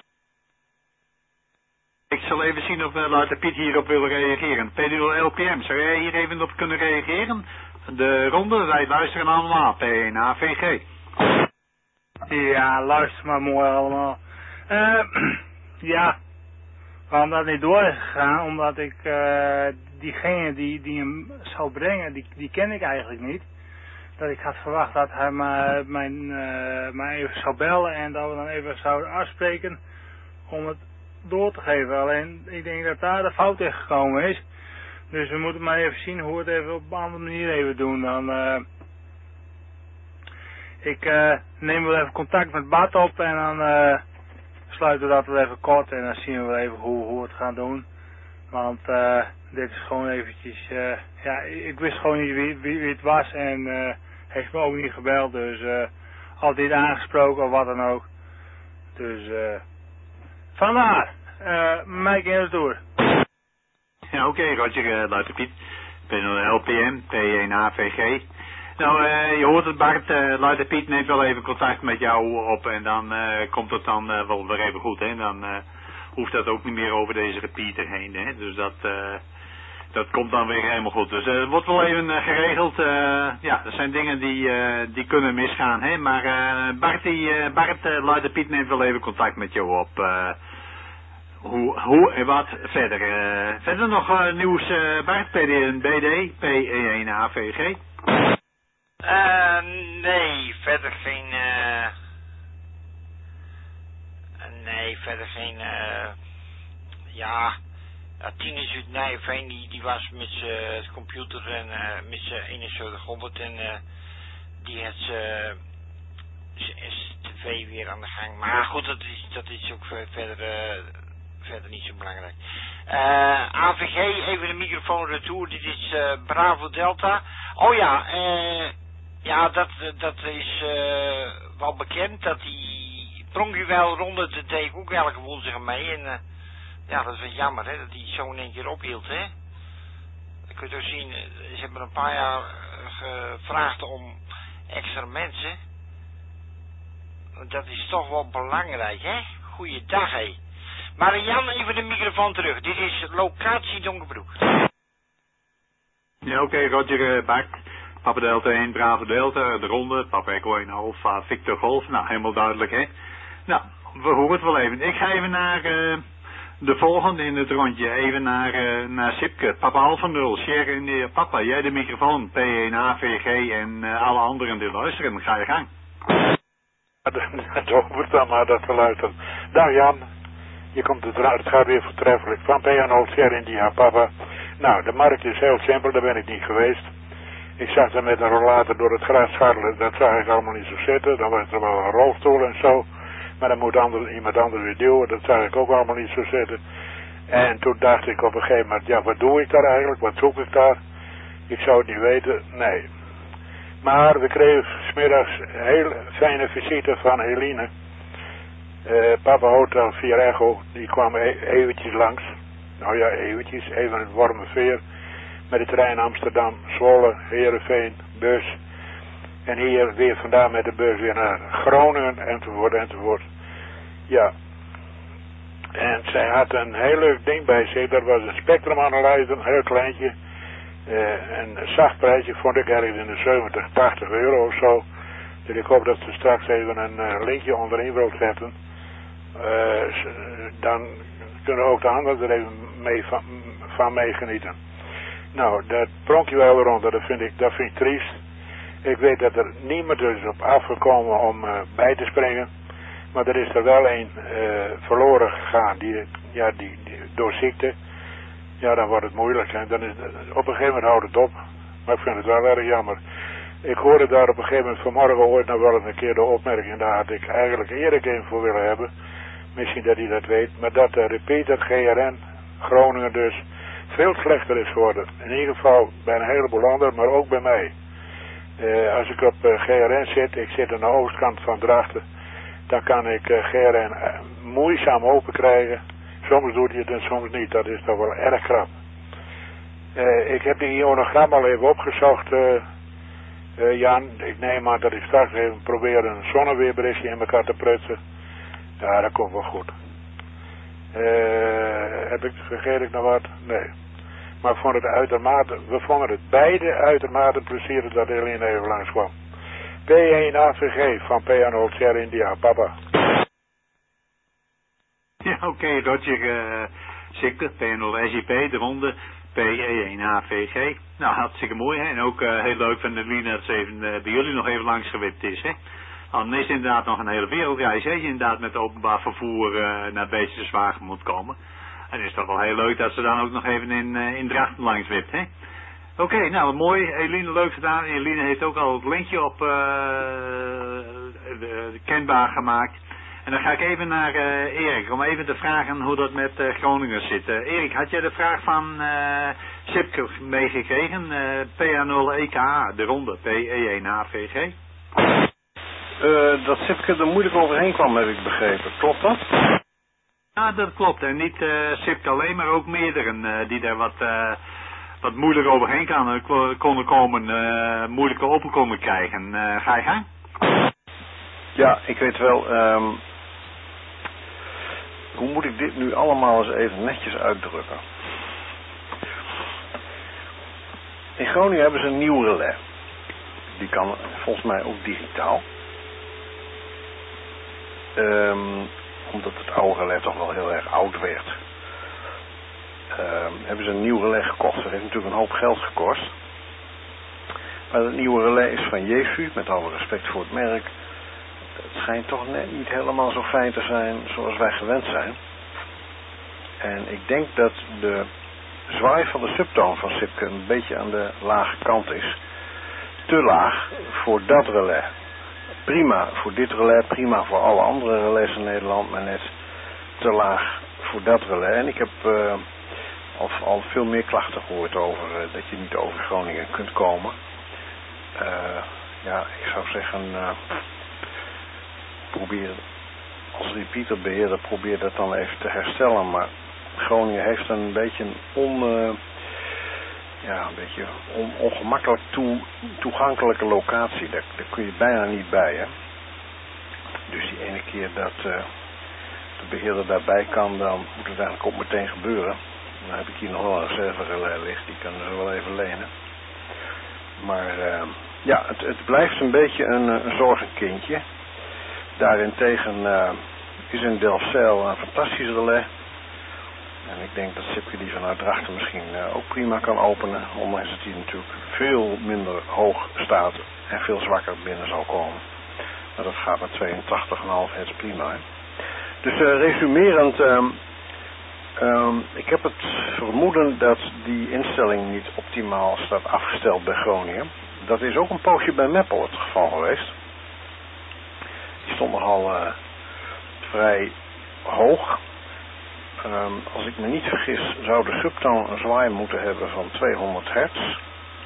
Ik zal even zien of uh, Luiter Piet hierop wil reageren. P D L P M, zou jij hier even op kunnen reageren? De ronde, wij luisteren allemaal. P één A V G. Ja, luister maar mooi allemaal. Uh, ja, waarom dat niet door is gegaan? Omdat ik uh, diegene die, die hem zou brengen, die, die ken ik eigenlijk niet. Dat ik had verwacht dat hij mij, mijn, uh, mij even zou bellen en dat we dan even zouden afspreken om het door te geven. Alleen ik denk dat daar de fout in gekomen is. Dus we moeten maar even zien hoe we het even op een andere manier even doen. Dan, uh, ik uh, neem wel even contact met Bart op en dan uh, sluiten we dat wel even kort en dan zien we wel even hoe, hoe we het gaan doen. Want uh, dit is gewoon eventjes, uh, ja, ik wist gewoon niet wie, wie, wie het was en uh, heeft me ook niet gebeld, dus uh, altijd aangesproken of wat dan ook. Dus uh, vandaar, uh, mij kennis door. Ja, oké, okay, Roger, uh, Luiter Piet. P L P M, P één A V G. Nou, uh, je hoort het Bart, uh, Luiter Piet neemt wel even contact met jou op en dan uh, komt het dan uh, wel weer even goed, hè. Dan uh, hoeft dat ook niet meer over deze repeater heen, hè. Dus dat... Uh, Dat komt dan weer helemaal goed. Dus het uh, wordt wel even uh, geregeld. Uh, ja, dat zijn dingen die, uh, die kunnen misgaan. Hè? Maar uh, Bart, die, uh, Bart uh, Luiter Piet neemt wel even contact met jou op. Uh, hoe, hoe en wat verder. Uh, verder nog uh, nieuws, uh, Bart, P D N B D, P E één A V G? Uh, nee, verder geen... Uh... Nee, verder geen... Uh... Ja... Ja, Tinus uit Nijveen, die, die was met zijn computer en uh, met zijn eenenzeventighonderd en uh, die had zijn S T V weer aan de gang. Maar goed, dat is, dat is ook verder, uh, verder niet zo belangrijk. Uh, A V G, even de microfoon retour, dit is uh, Bravo Delta. Oh ja, uh, ja, dat, dat is uh, wel bekend, dat die Pronkjuwelronde, dat deed ik ook elke woensdag mee en... Uh, Ja, dat is wel jammer, hè, dat hij zo in één keer ophield, hè. Je kunt ook zien, ze hebben een paar jaar gevraagd om extra mensen. Dat is toch wel belangrijk, hè. Goeiedag, hè. Maar Jan, even de microfoon terug. Dit is locatie Donkerbroek. Ja, oké, okay, Roger, uh, Bart. Papa Delta één, Bravo Delta, de ronde, Papa Echo één Alpha, Victor Golf. Nou, helemaal duidelijk, hè. Nou, we horen het wel even. Ik ga even naar... Uh, De volgende in het rondje, even naar, uh, naar Sipke. Papa Alpha nul, Sher en uh, Papa, jij de microfoon, P één A V G en uh, alle anderen die luisteren. Ga je gang. Het hoort dan maar dat we luisteren. Dag Jan, je komt het eruit, het gaat weer voortreffelijk. Van P één nul, Sher en die Papa. Nou, de markt is heel simpel, daar ben ik niet geweest. Ik zag er met een rollator door het gras scharrelen, dat zag ik allemaal niet zo zitten. Dan was er wel een rolstoel en zo. Maar dan moet ander, iemand anders weer duwen, dat zag ik ook allemaal niet zo zitten. En toen dacht ik op een gegeven moment, ja, wat doe ik daar eigenlijk? Wat zoek ik daar? Ik zou het niet weten, nee. Maar we kregen 's middags een heel fijne visite van Eline. Uh, Papa Hotel vier Echo, die kwam e eventjes langs. Nou ja, eventjes, even het warme veer. met de trein Amsterdam, Zwolle, Heerenveen, bus. En hier weer vandaan met de bus weer naar Groningen, enzovoort, enzovoort. Ja. En zij had een heel leuk ding bij zich. Dat was een spectrumanalyzer, een heel kleintje. Uh, een zacht prijsje vond ik ergens in de zeventig, tachtig euro of zo. Dus ik hoop dat ze straks even een uh, linkje onderin wilt zetten. Uh, dan kunnen ook de anderen er even mee van, van meegenieten. Nou, dat pronkje wel eronder, dat vind ik, dat vind ik triest. Ik weet dat er niemand is op afgekomen om uh, bij te springen. Maar er is er wel een uh, verloren gegaan, die, ja, die, die, door ziekte. Ja, dan wordt het moeilijk. Hè. Dan is, op een gegeven moment houdt het op. Maar ik vind het wel erg jammer. Ik hoorde daar op een gegeven moment vanmorgen ooit nog wel eens een keer de opmerking. Daar had ik eigenlijk Erik in voor willen hebben. Misschien dat hij dat weet. Maar dat de repeater G R N, Groningen dus, veel slechter is geworden. In ieder geval bij een heleboel anderen, maar ook bij mij. Uh, als ik op uh, G R N zit, ik zit aan de oostkant van Drachten, dan kan ik uh, G R N uh, moeizaam open krijgen. Soms doet hij het en soms niet. Dat is toch wel erg krap. Uh, ik heb die ionogram al even opgezocht, uh, uh, Jan. Ik neem aan dat ik straks even probeer een zonneweerberichtje in elkaar te prutsen. Ja, dat komt wel goed. Uh, heb ik, vergeet ik nog wat? Nee. Maar ik vond het uitermate, we vonden het beide uitermate plezierig dat Helene even langskwam. P één A V G van P N O Sierra India, papa. Ja, oké, okay, Roger, uh, Sikter, P N O S I P, de ronde, P één A V G. Nou, hartstikke mooi, hè. En ook uh, heel leuk van Helene dat ze even uh, bij jullie nog even langs gewipt is, hè. Dan is inderdaad nog een hele wereldreis, hè. Je inderdaad met openbaar vervoer uh, naar Beesterswagen moet komen. En het is toch wel heel leuk dat ze dan ook nog even in, uh, in Drachten langs wipt, hè. Oké, okay, nou mooi. Eline, leuk gedaan. Eline heeft ook al het linkje op uh, de, de kenbaar gemaakt. En dan ga ik even naar uh, Erik, om even te vragen hoe dat met uh, Groningen zit. Uh, Erik, had jij de vraag van uh, Sipke meegekregen? Uh, P A nul E K A, de ronde, P E één A V G? Uh, dat Sipke er moeilijk overheen kwam, heb ik begrepen. Klopt dat? Ja, dat klopt. En niet uh, Sipke alleen, maar ook meerdere uh, die daar wat... Uh, wat moeilijk overheen kan, konden komen, uh, moeilijke open konden krijgen. Uh, ga je gang? Ja, ik weet wel, um, hoe moet ik dit nu allemaal eens even netjes uitdrukken? In Groningen hebben ze een nieuw relais. Die kan volgens mij ook digitaal. Um, omdat het oude relais toch wel heel erg oud werd. Uh, hebben ze een nieuw relais gekocht. Dat heeft natuurlijk een hoop geld gekost. Maar het nieuwe relais is van Jefu, met alle respect voor het merk. Het schijnt toch net niet helemaal zo fijn te zijn zoals wij gewend zijn. En ik denk dat de zwaai van de subtoon van Sipke een beetje aan de lage kant is. Te laag voor dat relais. Prima voor dit relais, prima voor alle andere relais in Nederland, maar net te laag voor dat relais. En ik heb... Uh, Al, al veel meer klachten gehoord over uh, dat je niet over Groningen kunt komen. Uh, ja, ik zou zeggen, uh, probeer als repeaterbeheerder, probeer dat dan even te herstellen. Maar Groningen heeft een beetje een on, uh, ja, een beetje on, ongemakkelijk toe, toegankelijke locatie. Daar, daar kun je bijna niet bij, hè. Dus die ene keer dat uh, de beheerder daarbij kan, dan moet het eigenlijk ook meteen gebeuren. Dan heb ik hier nog wel een reserverelais liggen, die kunnen ze wel even lenen. Maar uh, ja, het, het blijft een beetje een, een zorgenkindje. Daarentegen uh, is in Delfzijl een fantastisch relais. En ik denk dat Sipke die vanuit Drachten misschien uh, ook prima kan openen. Ondanks dat hij natuurlijk veel minder hoog staat en veel zwakker binnen zal komen. Maar dat gaat met tweeëntachtig komma vijf hertz prima. Hè? Dus uh, resumerend... Uh, Um, ik heb het vermoeden dat die instelling niet optimaal staat afgesteld bij Groningen. Dat is ook een poosje bij Meppel het geval geweest. Die stond nogal uh, vrij hoog. Um, als ik me niet vergis zou de subtoon een zwaai moeten hebben van tweehonderd hertz.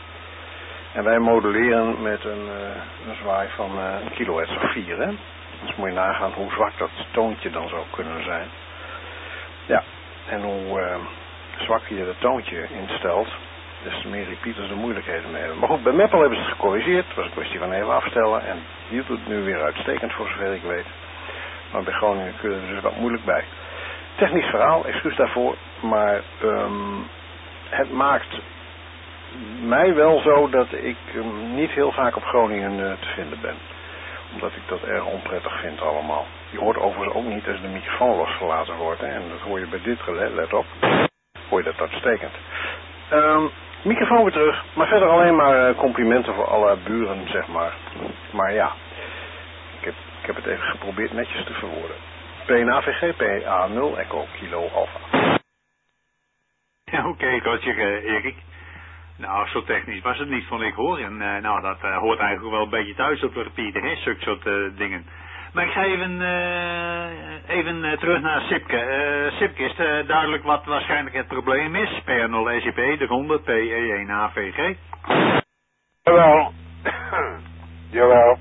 En wij modelleren met een, uh, een zwaai van uh, een kilohertz of vier. Hè? Dus moet je nagaan hoe zwak dat toontje dan zou kunnen zijn. Ja. En hoe uh, zwakker je het toontje instelt, des te meer repeaters er moeilijkheden mee hebben. Maar goed, bij Meppel hebben ze het gecorrigeerd. Het was een kwestie van even afstellen. En die doet het nu weer uitstekend voor zover ik weet. Maar bij Groningen kunnen we dus wat moeilijk bij. Technisch verhaal, excuus daarvoor. Maar um, het maakt mij wel zo dat ik um, niet heel vaak op Groningen uh, te vinden ben. Omdat ik dat erg onprettig vind allemaal. Je hoort overigens ook niet als de microfoon losgelaten wordt. Hè? En dat hoor je bij dit relais, let op. Hoor je dat uitstekend. Um, microfoon weer terug. Maar verder alleen maar uh, complimenten voor alle buren, zeg maar. Maar ja, ik heb, ik heb het even geprobeerd netjes te verwoorden. P N A V G, P A nul, Echo, Kilo, Alpha. Ja, oké, okay, Roger, uh, Erik. Nou, zo technisch was het niet, vond ik hoor. En uh, nou, dat uh, hoort eigenlijk wel een beetje thuis op de repeater, hè, zulke soort uh, dingen. Maar ik ga even, uh, even uh, terug naar Sipke. Uh, Sipke, is uh, duidelijk wat waarschijnlijk het probleem is? P A nul E C P, de ronde, P E één A V G. Jawel. Jawel.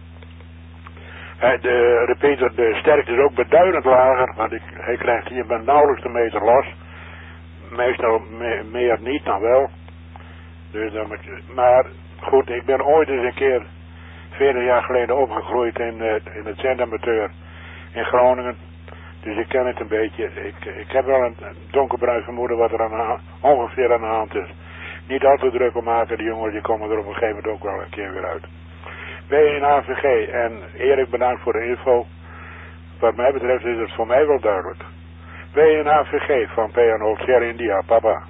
De repeater, de sterkte is ook beduidend lager, want ik, hij krijgt hier ben nauwelijks de meter los. Meestal me, meer niet dan wel. Dus dan moet je, maar goed, ik ben ooit eens een keer veertig jaar geleden opgegroeid in, uh, in het zendamateur in Groningen. Dus ik ken het een beetje. Ik, ik heb wel een donkerbruin vermoeden wat er aan, ongeveer aan de hand is. Niet al te druk om maken, die jongens die komen er op een gegeven moment ook wel een keer weer uit. P één A V G en Erik bedankt voor de info. Wat mij betreft is het voor mij wel duidelijk. P één A V G van P nul Sierra India, papa.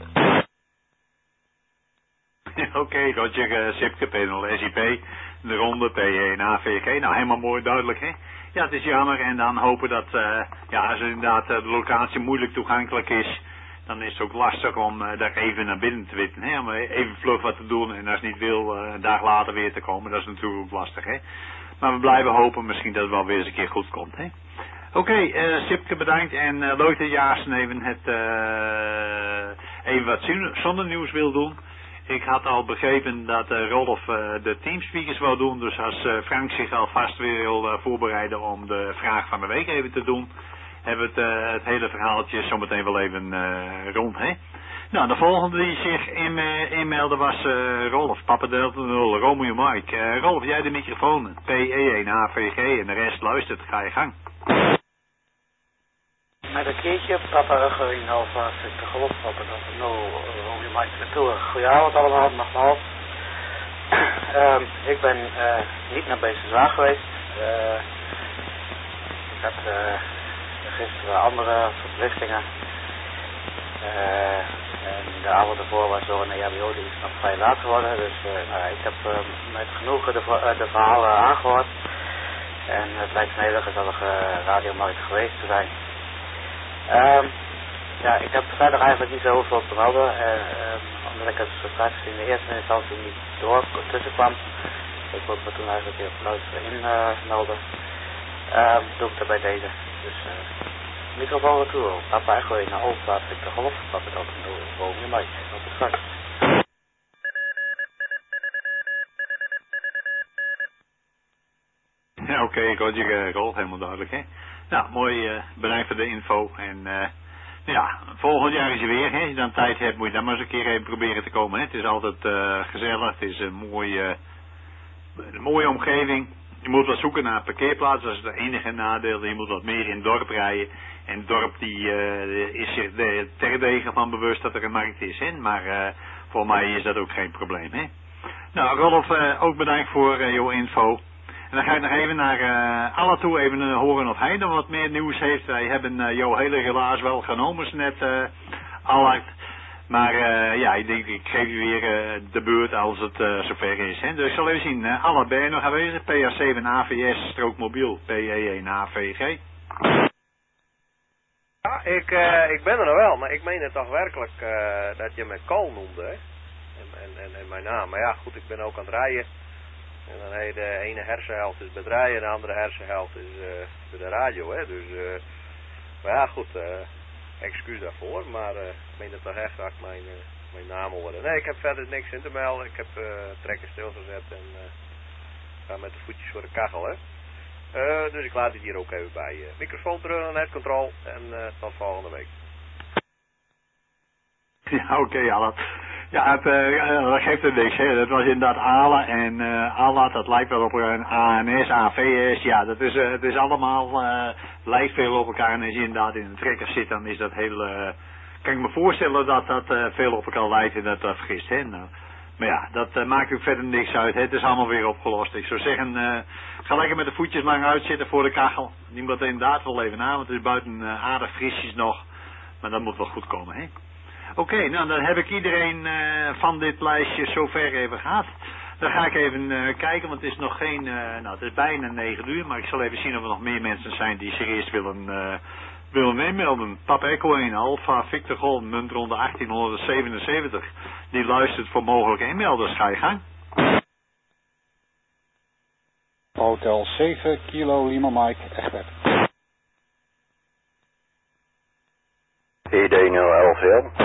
Oké, okay, Roger, uh, Sipke, P nul S I P, de ronde, P één A V G. Nou, helemaal mooi duidelijk, hè? Ja, het is jammer en dan hopen dat, uh, ja, als inderdaad uh, de locatie moeilijk toegankelijk is, dan is het ook lastig om uh, daar even naar binnen te witten, hè? Om even vlug wat te doen en als het niet wil, uh, een dag later weer te komen, dat is natuurlijk ook lastig, hè? Maar we blijven hopen misschien dat het wel weer eens een keer goed komt, hè? Oké, okay, uh, Sipke bedankt en uh, leuk dat Jaasen even het, uh, even wat zonnenieuws wil doen. Ik had al begrepen dat uh, Rolf uh, de teamspeakers wou doen, dus als uh, Frank zich alvast weer wil uh, voorbereiden om de vraag van de week even te doen, hebben we het, uh, het hele verhaaltje zometeen wel even uh, rond, hè? Nou, de volgende die zich in, uh, inmeldde was uh, Rolf, Papa Delta nul, Romeo Mike. Uh, Rolf, jij de microfoon, P E één A V G en de rest luistert, ga je gang. Met een keertje, Papa Rugger in Alpha, Victor Golf, Papa Delta nul, Romeo Mike Retour. Goedenavond allemaal, nogmaals. um, ik ben uh, niet naar Beesterswaag geweest. Uh, ik had uh, gisteren andere verplichtingen. Uh, en de avond ervoor was door een E H B O-dienst nog vrij laat geworden. Dus uh, nou, ik heb uh, met genoegen de, uh, de verhalen aangehoord. En het lijkt me heel erg gezellig uh, radiomarkt geweest te zijn. Um, ja, ik heb verder eigenlijk niet zo veel te melden. Uh, um, omdat ik het straks in de eerste instantie niet door tussen kwam. Ik wilde me toen eigenlijk weer vanuit inmelden. Uh, um, doe ik dat bij deze. Dus uh, microfoon retour. Papa Echo in Alpha, Victor Golf. Papa Delta nul, Romeo Mike. Tot de straks. Ja, oké, okay, Roger, Rolf, helemaal duidelijk, hè? Nou, mooi, uh, bedankt voor de info. En uh, ja, volgend jaar is je weer, hè? Als je dan tijd hebt, moet je dan maar eens een keer even proberen te komen, hè? Het is altijd uh, gezellig, het is een mooie, uh, een mooie omgeving. Je moet wat zoeken naar parkeerplaatsen, dat is het enige nadeel. Je moet wat meer in het dorp rijden. En het dorp die, uh, is zich de, terdege van bewust dat er een markt is, hè? Maar uh, voor mij is dat ook geen probleem, hè? Nou, Rolf, uh, ook bedankt voor uh, jouw info. En dan ga ik nog even naar uh, Alla toe, even uh, horen of hij nog wat meer nieuws heeft. Wij hebben uh, jouw hele relaas wel genomen, zo net, uh, Alla. Maar uh, ja, ik denk, ik geef je weer uh, de beurt als het uh, zover is. Hè. Dus ik zal even zien, uh, Alla, ben je nog aanwezig? P A zeven A V S, strook mobiel, P E één A V G. Ja, ik, uh, ik ben er nog wel, maar ik meen het toch werkelijk uh, dat je me Kool noemde, hè? En, en, en, en mijn naam. Maar ja, goed, ik ben ook aan het rijden. En dan heb je de ene hersenhelft is bij het rijden en de andere hersenhelft is uh, bij de radio, hè. Dus, uh, maar ja, goed, uh, excuus daarvoor, maar uh, ik meen het toch echt dat ik mijn, uh, mijn naam hoorde. Nee, ik heb verder niks in te melden. Ik heb uh, trekken stilgezet en uh, ga met de voetjes voor de kachel, hè. Uh, dus ik laat het hier ook even bij. Uh, microfoon terug aan het control en uh, tot volgende week. Ja, oké, okay, Alan. Ja, het, uh, dat geeft er niks, hè. Dat was inderdaad ALA en uh, ALA, dat lijkt wel op een A N S, A V S, ja, dat is, uh, het is allemaal, uh, lijkt veel op elkaar en als je inderdaad in de trekker zit, dan is dat heel, uh, kan ik me voorstellen dat dat uh, veel op elkaar lijkt en dat dat vergist, hè. Nou, maar ja, dat uh, maakt ook verder niks uit, hè. Het is allemaal weer opgelost. Ik zou zeggen, uh, ga lekker met de voetjes lang uitzitten voor de kachel. Die moet inderdaad wel even na, want het is buiten uh, aardig frisjes nog, maar dat moet wel goed komen, hè. Oké, okay, nou dan heb ik iedereen uh, van dit lijstje zover even gehad. Dan ga ik even uh, kijken, want het is nog geen, uh, nou het is bijna negen uur, maar ik zal even zien of er nog meer mensen zijn die zich eerst willen, uh, willen meemelden. Papa Echo één, Alpha Victor Golf, muntronde achttienhonderdzevenenzeventig. Die luistert voor mogelijke inmelders. Ga je gang. Hotel zeven, Kilo Lima Mike, Egbert. E D nul elf L.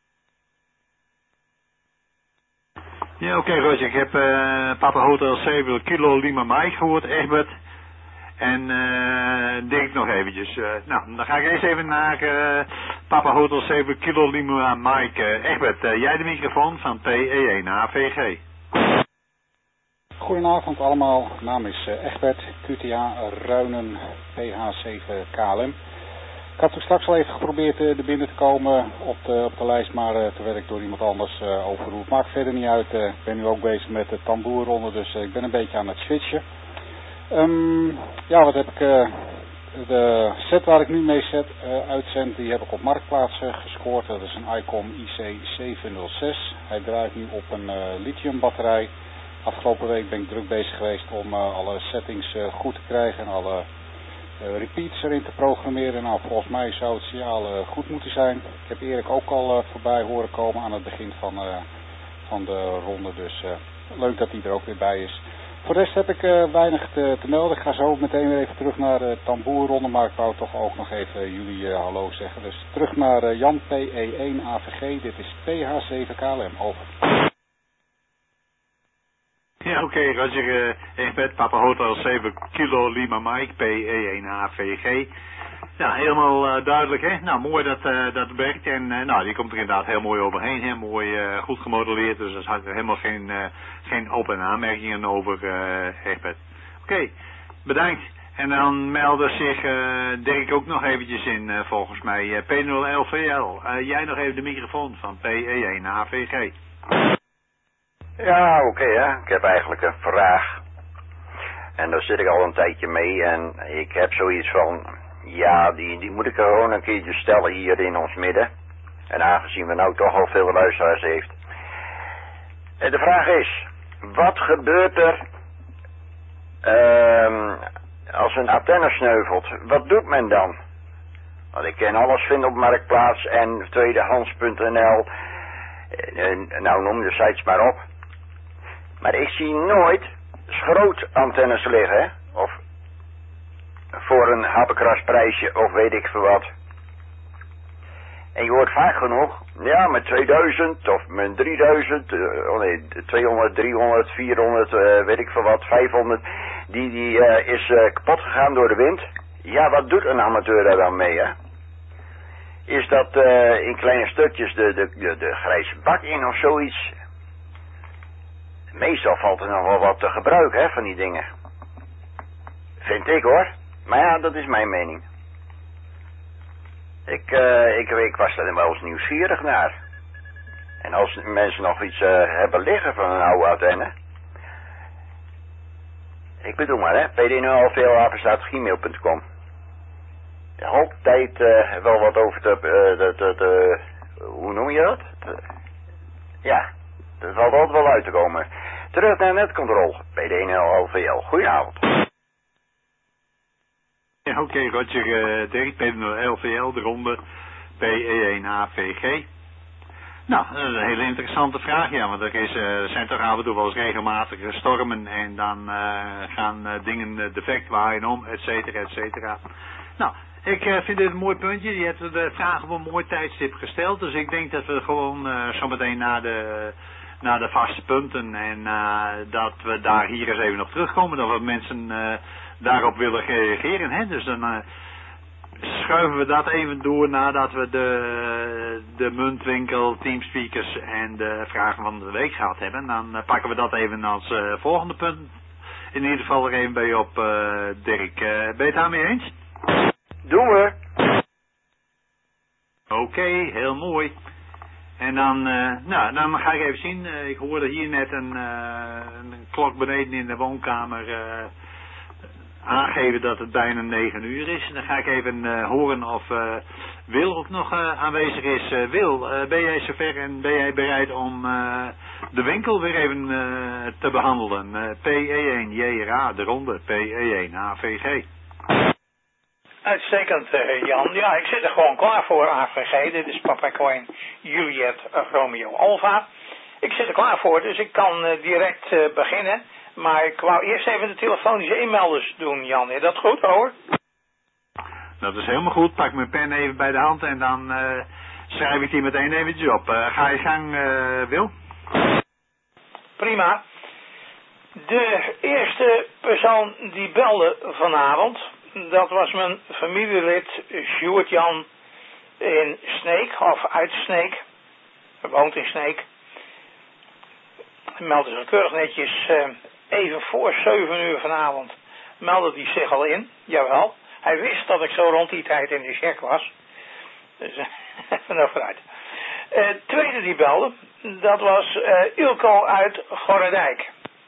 Ja, oké, okay, Roger. Ik heb uh, Papa Hotel zeven Kilo Lima Mike gehoord, Egbert. En uh, denk nog eventjes. Uh, nou, dan ga ik eerst even naar uh, Papa Hotel zeven Kilo Lima Mike. Uh, Egbert, uh, jij de microfoon van P E één A V G. Goedenavond allemaal. Mijn naam is uh, Egbert, Q T A Ruinen P H zeven K L M. Ik had toen straks al even geprobeerd uh, er binnen te komen op de, op de lijst, maar uh, toen werd ik door iemand anders uh, overroeld. Maakt verder niet uit. Uh, ik ben nu ook bezig met de tamboerronde, dus uh, ik ben een beetje aan het switchen. Um, ja, wat heb ik... Uh, de set waar ik nu mee set, uh, uitzend, die heb ik op Marktplaats uh, gescoord. Dat is een ICOM I C zeven nul zes. Hij draait nu op een uh, lithium batterij. Afgelopen week ben ik druk bezig geweest om uh, alle settings uh, goed te krijgen en alle uh, repeats erin te programmeren. Nou, volgens mij zou het signaal uh, goed moeten zijn. Ik heb Erik ook al uh, voorbij horen komen aan het begin van, uh, van de ronde, dus uh, leuk dat hij er ook weer bij is. Voor de rest heb ik uh, weinig te, te melden. Ik ga zo meteen weer even terug naar de tamboerronde, maar ik wou toch ook nog even jullie uh, hallo zeggen. Dus terug naar uh, Jan P E één A V G, dit is P H zeven K L M, over. Ja, oké, okay, Roger, uh, Egbert, Papa Hotel zeven Kilo Lima Mike, P E één A V G. Ja, helemaal uh, duidelijk, hè. Nou, mooi dat uh, dat werkt en uh, nou, die komt er inderdaad heel mooi overheen, hè. Mooi uh, goed gemodelleerd, dus er had er helemaal geen, uh, geen op- en aanmerkingen over, uh, Egbert. Oké, okay, bedankt. En dan meldde zich uh, Dirk ook nog eventjes in, uh, volgens mij, uh, P nul L V L. Uh, jij nog even de microfoon van P E één A V G. Ja, oké, okay, hè. Ik heb eigenlijk een vraag. En daar zit ik al een tijdje mee en ik heb zoiets van... Ja, die, die moet ik er gewoon een keertje stellen hier in ons midden. En aangezien we nou toch al veel luisteraars heeft. En de vraag is, wat gebeurt er uh, als een antenne sneuvelt? Wat doet men dan? Want ik kan alles vinden op Marktplaats en tweedehands punt n l. En, nou, noem de sites maar op. Maar ik zie nooit schrootantennes liggen, of voor een happenkrasprijsje of weet ik veel wat. En je hoort vaak genoeg, ja met tweeduizend of met drieduizend, uh, oh nee, tweehonderd, driehonderd, vierhonderd, uh, weet ik veel wat, vijfhonderd, die, die uh, is uh, kapot gegaan door de wind. Ja, wat doet een amateur daar dan mee, hè? Is dat uh, in kleine stukjes de, de, de, de grijze bak in of zoiets? Meestal valt er nog wel wat te gebruiken, hè, van die dingen. Vind ik, hoor. Maar ja, dat is mijn mening. Ik, uh, ik, ik was er wel eens nieuwsgierig naar. En als mensen nog iets uh, hebben liggen van een oude antenne. Ik bedoel maar, hè. P D nul L V L apenstaartje gmail punt com. Altijd uh, wel wat over te... Uh, de, de, de, hoe noem je dat? De, ja, dat valt altijd wel uit te komen. Terug naar netcontrole. P D nul L V L. Goedenavond. Ja, oké, okay, Roger, uh, Dirk, P D nul L V L, de ronde P E één A V G. Nou, dat is een hele interessante vraag, ja, want er, is, uh, er zijn toch af en toe wel eens regelmatige stormen en dan uh, gaan uh, dingen uh, defect waaien om, et cetera, et cetera. Nou, ik uh, vind dit een mooi puntje. Je hebt de vraag op een mooi tijdstip gesteld, dus ik denk dat we gewoon uh, zometeen naar de, naar de vaste punten en uh, dat we daar hier eens even op terugkomen, dat we mensen uh, daarop willen reageren, hè. Dus dan... Uh, schuiven we dat even door nadat we de, de muntwinkel, teamspeakers en de vragen van de week gehad hebben. Dan uh, pakken we dat even als uh, volgende punt. In ieder geval er even bij op, uh, Dirk. Uh, ben je het daarmee eens? Doen we. Oké, okay, heel mooi. En dan, uh, nou, dan ga ik even zien. Uh, ik hoorde hier net een, uh, een klok beneden in de woonkamer uh, aangeven dat het bijna negen uur is. En dan ga ik even uh, horen of uh, Wil ook nog uh, aanwezig is. Uh, Wil, uh, ben jij zover en ben jij bereid om uh, de winkel weer even uh, te behandelen? Uh, P E één J R A, de ronde, P E één A V G. Uitstekend, uh, Jan. Ja, ik zit er gewoon klaar voor, A V G. Dit is Papa Echo één Juliet Romeo Alpha. Ik zit er klaar voor, dus ik kan uh, direct uh, beginnen. Maar ik wou eerst even de telefonische inmelders doen, Jan. Is dat goed, hoor? Dat is helemaal goed. Pak mijn pen even bij de hand en dan uh, schrijf ik die meteen eventjes op. Uh, ga je gang, uh, Wil? Prima. De eerste persoon die belde vanavond, dat was mijn familielid Sjoerd Jan in Sneek, of uit Sneek. Hij woont in Sneek. Hij meldde zich keurig netjes uh, even voor zeven uur vanavond. Meldde hij zich al in, jawel. Hij wist dat ik zo rond die tijd in de check was. Dus even naar vooruit. Uh, tweede die belde, dat was uh, Ilko uit Gorredijk.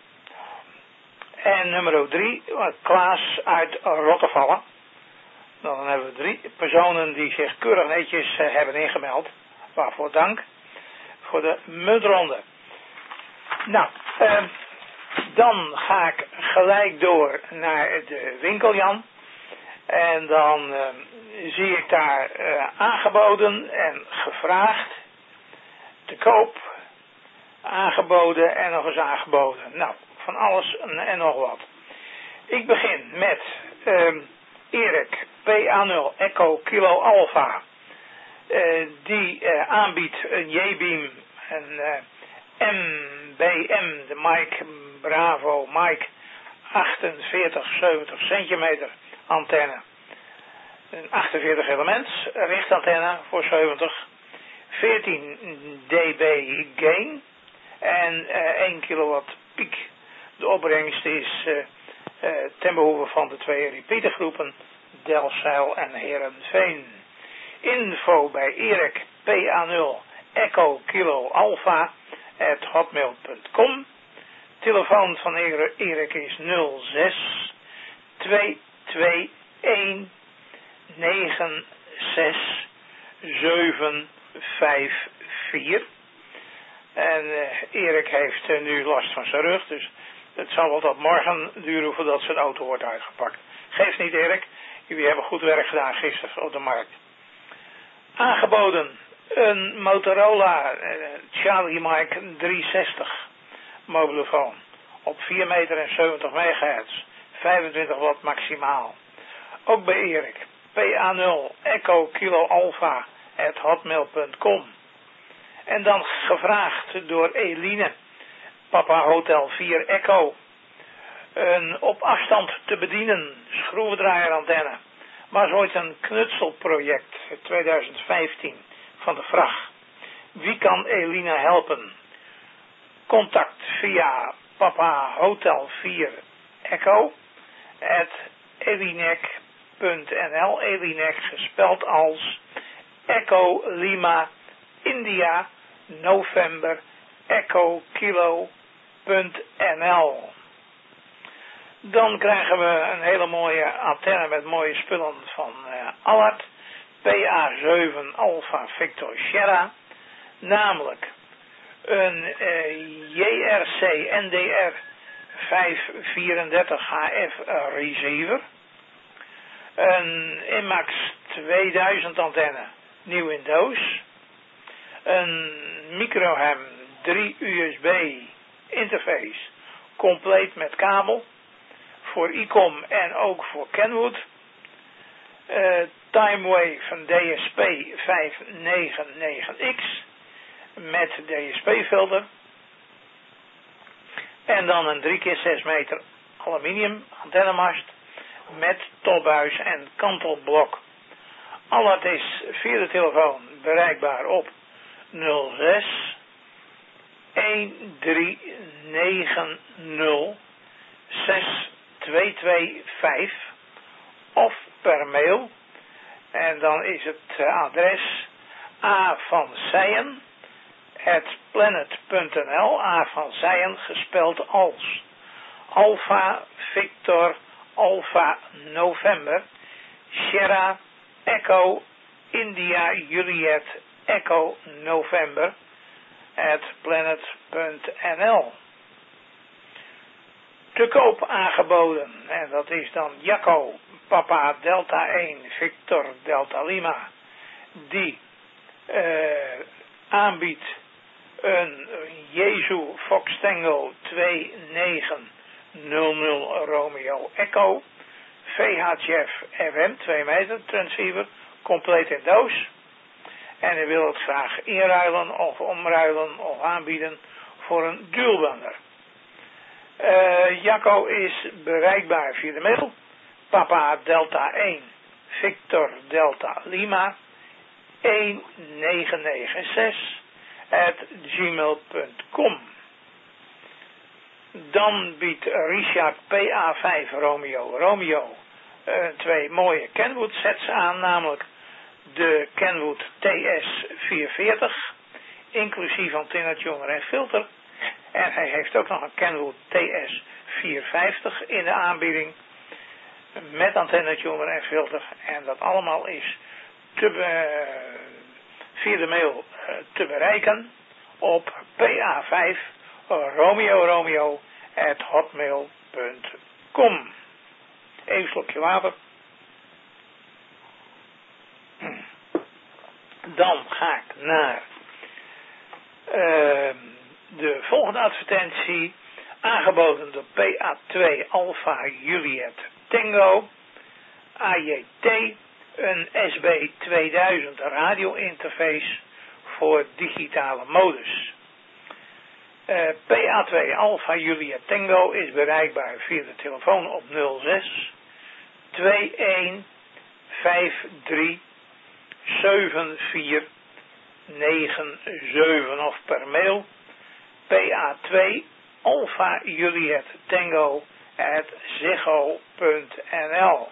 En nummer drie, Klaas uit Rottevallen. Dan hebben we drie personen die zich keurig netjes uh, hebben ingemeld. Waarvoor dank. Voor de muntronde. Nou, uh, dan ga ik gelijk door naar de winkel, Jan. En dan uh, zie ik daar uh, aangeboden en gevraagd. Te koop. Aangeboden en nog eens aangeboden. Nou, van alles en, en nog wat. Ik begin met uh, Erik P A nul Echo Kilo Alpha. Uh, die uh, aanbiedt een J-beam, een uh, M B M, de Mike Bravo Mike achtenveertig zeventig centimeter antenne. Een achtenveertig elements richtantenne voor zeventig. veertien dB gain. En uh, één kilowatt piek. De opbrengst is uh, uh, ten behoeve van de twee repeatergroepen Delfzijl en Heerenveen. Info bij Erik P A nul Echo Kilo Alpha at hotmail punt com. Telefoon van Erik is nul zes twee twee een negen zes zeven vijf vier. En uh, Erik heeft uh, nu last van zijn rug, dus het zal wel tot morgen duren voordat zijn auto wordt uitgepakt. Geeft niet, Erik. Jullie hebben goed werk gedaan gisteren op de markt. Aangeboden een Motorola uh, Charlie Mike driehonderdzestig mobielefoon op vier meter en zeventig megahertz, vijfentwintig watt maximaal. Ook bij Erik. P A nul Echo Kilo Alpha at hotmail punt com. En dan gevraagd door Eline, Papa Hotel vier Echo. Een op afstand te bedienen schroevendraaierantenne. Was ooit een knutselproject twintig vijftien van de vracht. Wie kan Eline helpen? Contact via Papa Hotel vier Echo at elinec punt n l. Elinec gespeld als Echo Lima India November Echo Kilo punt n l. Dan krijgen we een hele mooie antenne met mooie spullen van uh, Allard. P A zeven Alpha Victor Sierra. Namelijk een uh, J R C N D R vijfhonderdvierendertig H F receiver. Een IMAX tweeduizend antenne, nieuw in doos. Een Microham drie U S B interface, compleet met kabel. Voor I C O M en ook voor Kenwood. Uh, Timewave van D S P vijfhonderdnegenennegentig X met D S P filter. En dan een drie keer zes meter aluminium antennemast met topbuis en kantelblok Allard is via de telefoon bereikbaar op nul zes een drie negen nul zes twee twee vijf of per mail. En dan is het adres A van Zijen at planet punt n l. A van Zijen gespeld als Alpha Victor Alpha November Sierra Echo India Juliet Echo November at planet punt n l. Te koop aangeboden, en dat is dan Jacco Papa Delta één Victor Delta Lima, die uh, aanbiedt een Jesu Fox Tango twee negen nul nul Romeo Echo V H F F M twee meter transceiver, compleet in doos. En hij wil het graag inruilen of omruilen of aanbieden voor een dualbundler. Uh, Jacco is bereikbaar via de mail Papa Delta één Victor Delta Lima een negen negen zes at gmail punt com. Dan biedt Richard P A vijf Romeo Romeo uh, twee mooie Kenwood sets aan, namelijk de Kenwood T S vierhonderdveertig, inclusief antennetuner en filter. En hij heeft ook nog een Kenwood T S vierhonderdvijftig in de aanbieding, met antennetuner en filter. En dat allemaal is te be, via de mail uh, te bereiken op P A vijf Romeo Romeo at hotmail punt com. Even een slokje water. Dan ga ik naar uh, de volgende advertentie, aangeboden door P A twee Alpha Juliet Tango A J T, een S B tweeduizend radio interface voor digitale modus. Uh, P A twee Alpha Juliet Tango is bereikbaar via de telefoon op nul zes twee een vijf drie zeven vier negen zeven of per mail P A twee Alpha Juliet Tango at ziggo punt n l.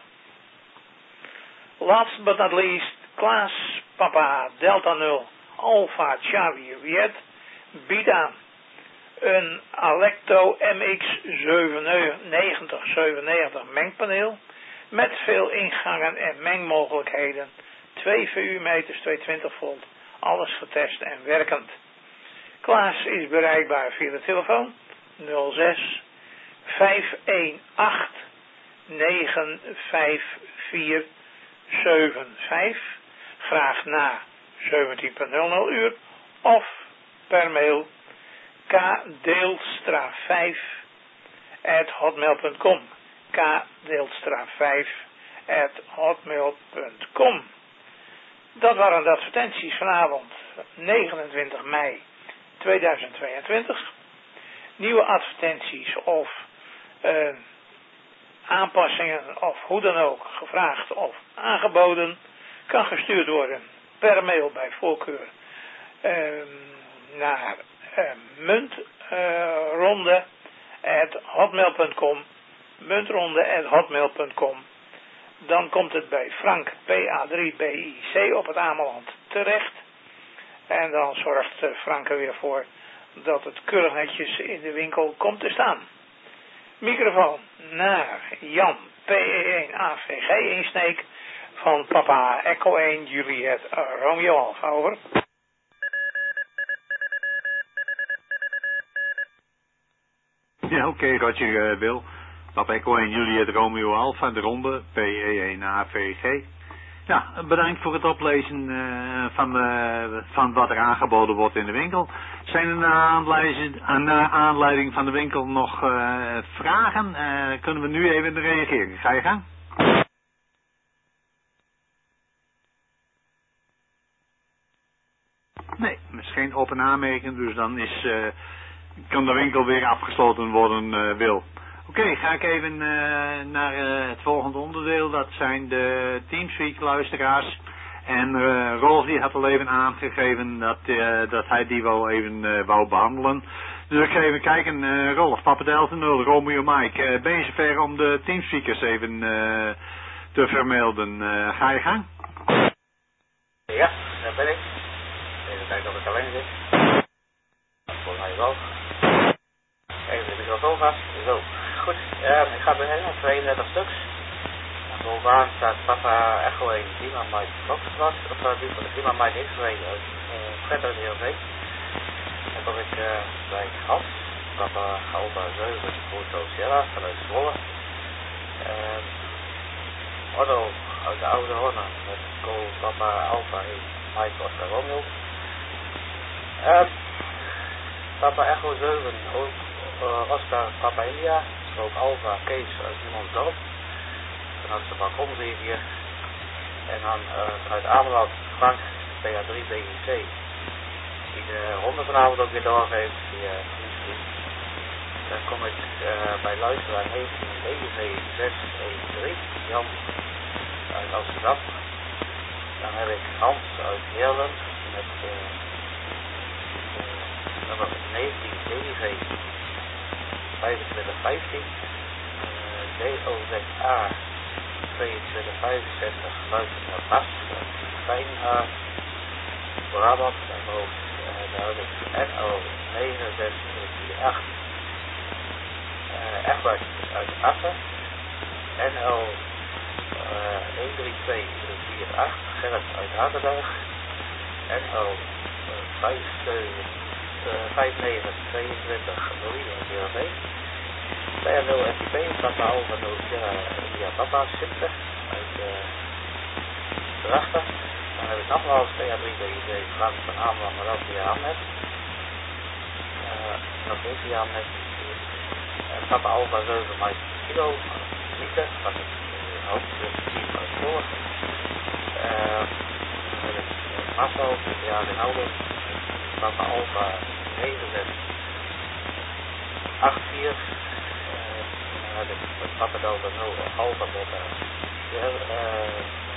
Last but not least, Klaas Papa Delta nul Alpha Charlie Juliet biedt aan een Alecto M X zevenennegentig zevenennegentig mengpaneel met veel ingangen en mengmogelijkheden, twee V U-meters, tweehonderdtwintig volt, alles getest en werkend. Klaas is bereikbaar via de telefoon nul zes vijf een acht negen vijf vier zeven vijf, graag na zeventien uur, of per mail kdeelstra vijf at hotmail punt com. kdeelstra vijf at hotmail punt com. Dat waren de advertenties vanavond negenentwintig mei tweeduizend tweeëntwintig. Nieuwe advertenties of uh, aanpassingen of hoe dan ook gevraagd of aangeboden kan gestuurd worden per mail bij voorkeur uh, naar uh, muntronde at hotmail punt com, muntronde at hotmail punt com. Dan komt het bij Frank P A drie B I C op het Ameland terecht. En dan zorgt Frank er weer voor dat het keurig netjes in de winkel komt te staan. Microfoon naar Jan P E één A V G Insneek van Papa Echo één Juliet Romeo Alpha, over. Ja, oké, okay, Roger uh, Wil. Papa Echo één Juliet Romeo Alpha, de ronde, P E één A V G. Ja, bedankt voor het oplezen uh, van, uh, van wat er aangeboden wordt in de winkel. Zijn er naar aanleiding, naar aanleiding van de winkel nog uh, vragen? Uh, kunnen we nu even reageren? Ga je gang? Nee, misschien op een aanmerking, dus dan is, uh, kan de winkel weer afgesloten worden, uh, Wil. Oké, okay, ga ik even uh, naar uh, het volgende onderdeel. Dat zijn de Teamspeak luisteraars. En uh, Rolf die had al even aangegeven dat, uh, dat hij die wel even uh, wou behandelen. Dus ik ga even kijken, uh, Rolf, Papa Delta nul, Romeo Mike, uh, ben je zover om de teamspeakers even uh, te vermelden? Uh, ga je gang? Ja, daar ben ik. Even kijken of ik alleen zit. Volgens mij wel. Even de microfoon vast. Zo, goed. Uh, ik ga beginnen, tweeëndertig stuks. Bovenaan staat Papa Echo één, Lima Mike Foxtrot, of uh, die van de Lima Mike X-Ray uit Fred uit de H V. Dan kom ik uh, bij Hans, Papa Alba zeven, Hotel Sierra vanuit Zwolle. Uh, Otto uit de Oude Horne met Go Papa Alpha één, Mike Oscar Romeo. Uh, Papa Echo zeven, uh, Oscar Papa India, Strook Alpha Kees uit Niemandsdorp. Vanuit de balkonregie. En dan uh, vanuit Ameland Frank P A drie B I C. Die de ronde vanavond ook weer doorgeeft via Teamspeak. Dan kom ik uh, bij luisteraar negentien negen negen zes één drie, Jan uit Amsterdam. Dan heb ik Hans uit Heerlen met uh, uh, nummer negentien D V vijfentwintig vijftien. Uh, D O Z A tweeëntwintig vijfenzestig luistert naar Bas, Fijnhaar, Brabant en hoofd, uh, daar heb ik N O negen zes vier acht, uh, Egbert uit Assen, N O uh, een drie twee vier acht, Gerrit uit Hardenberg, N O vijf negen tweeëntwintig Louis uit D R V. P A nul S P, Papa Alva nul Sierra India Papa, Sipte uit uh, Drachten. Dan heb ik nogmaals P A drie B I C, Frans van Ameland, maar ook via Hamnet. Uh, nog eens via Hamnet. Uh, Papa Alva zeven Mike Kilo, Mieke, wat ik uh, hoop, dus niet uit voor. Uh, dan heb ik uh, Marcel, ja, Rinaldo, Papa Alva negen zes acht vier. Dan heb ik met Papa Delta nul Alpha Beta uh,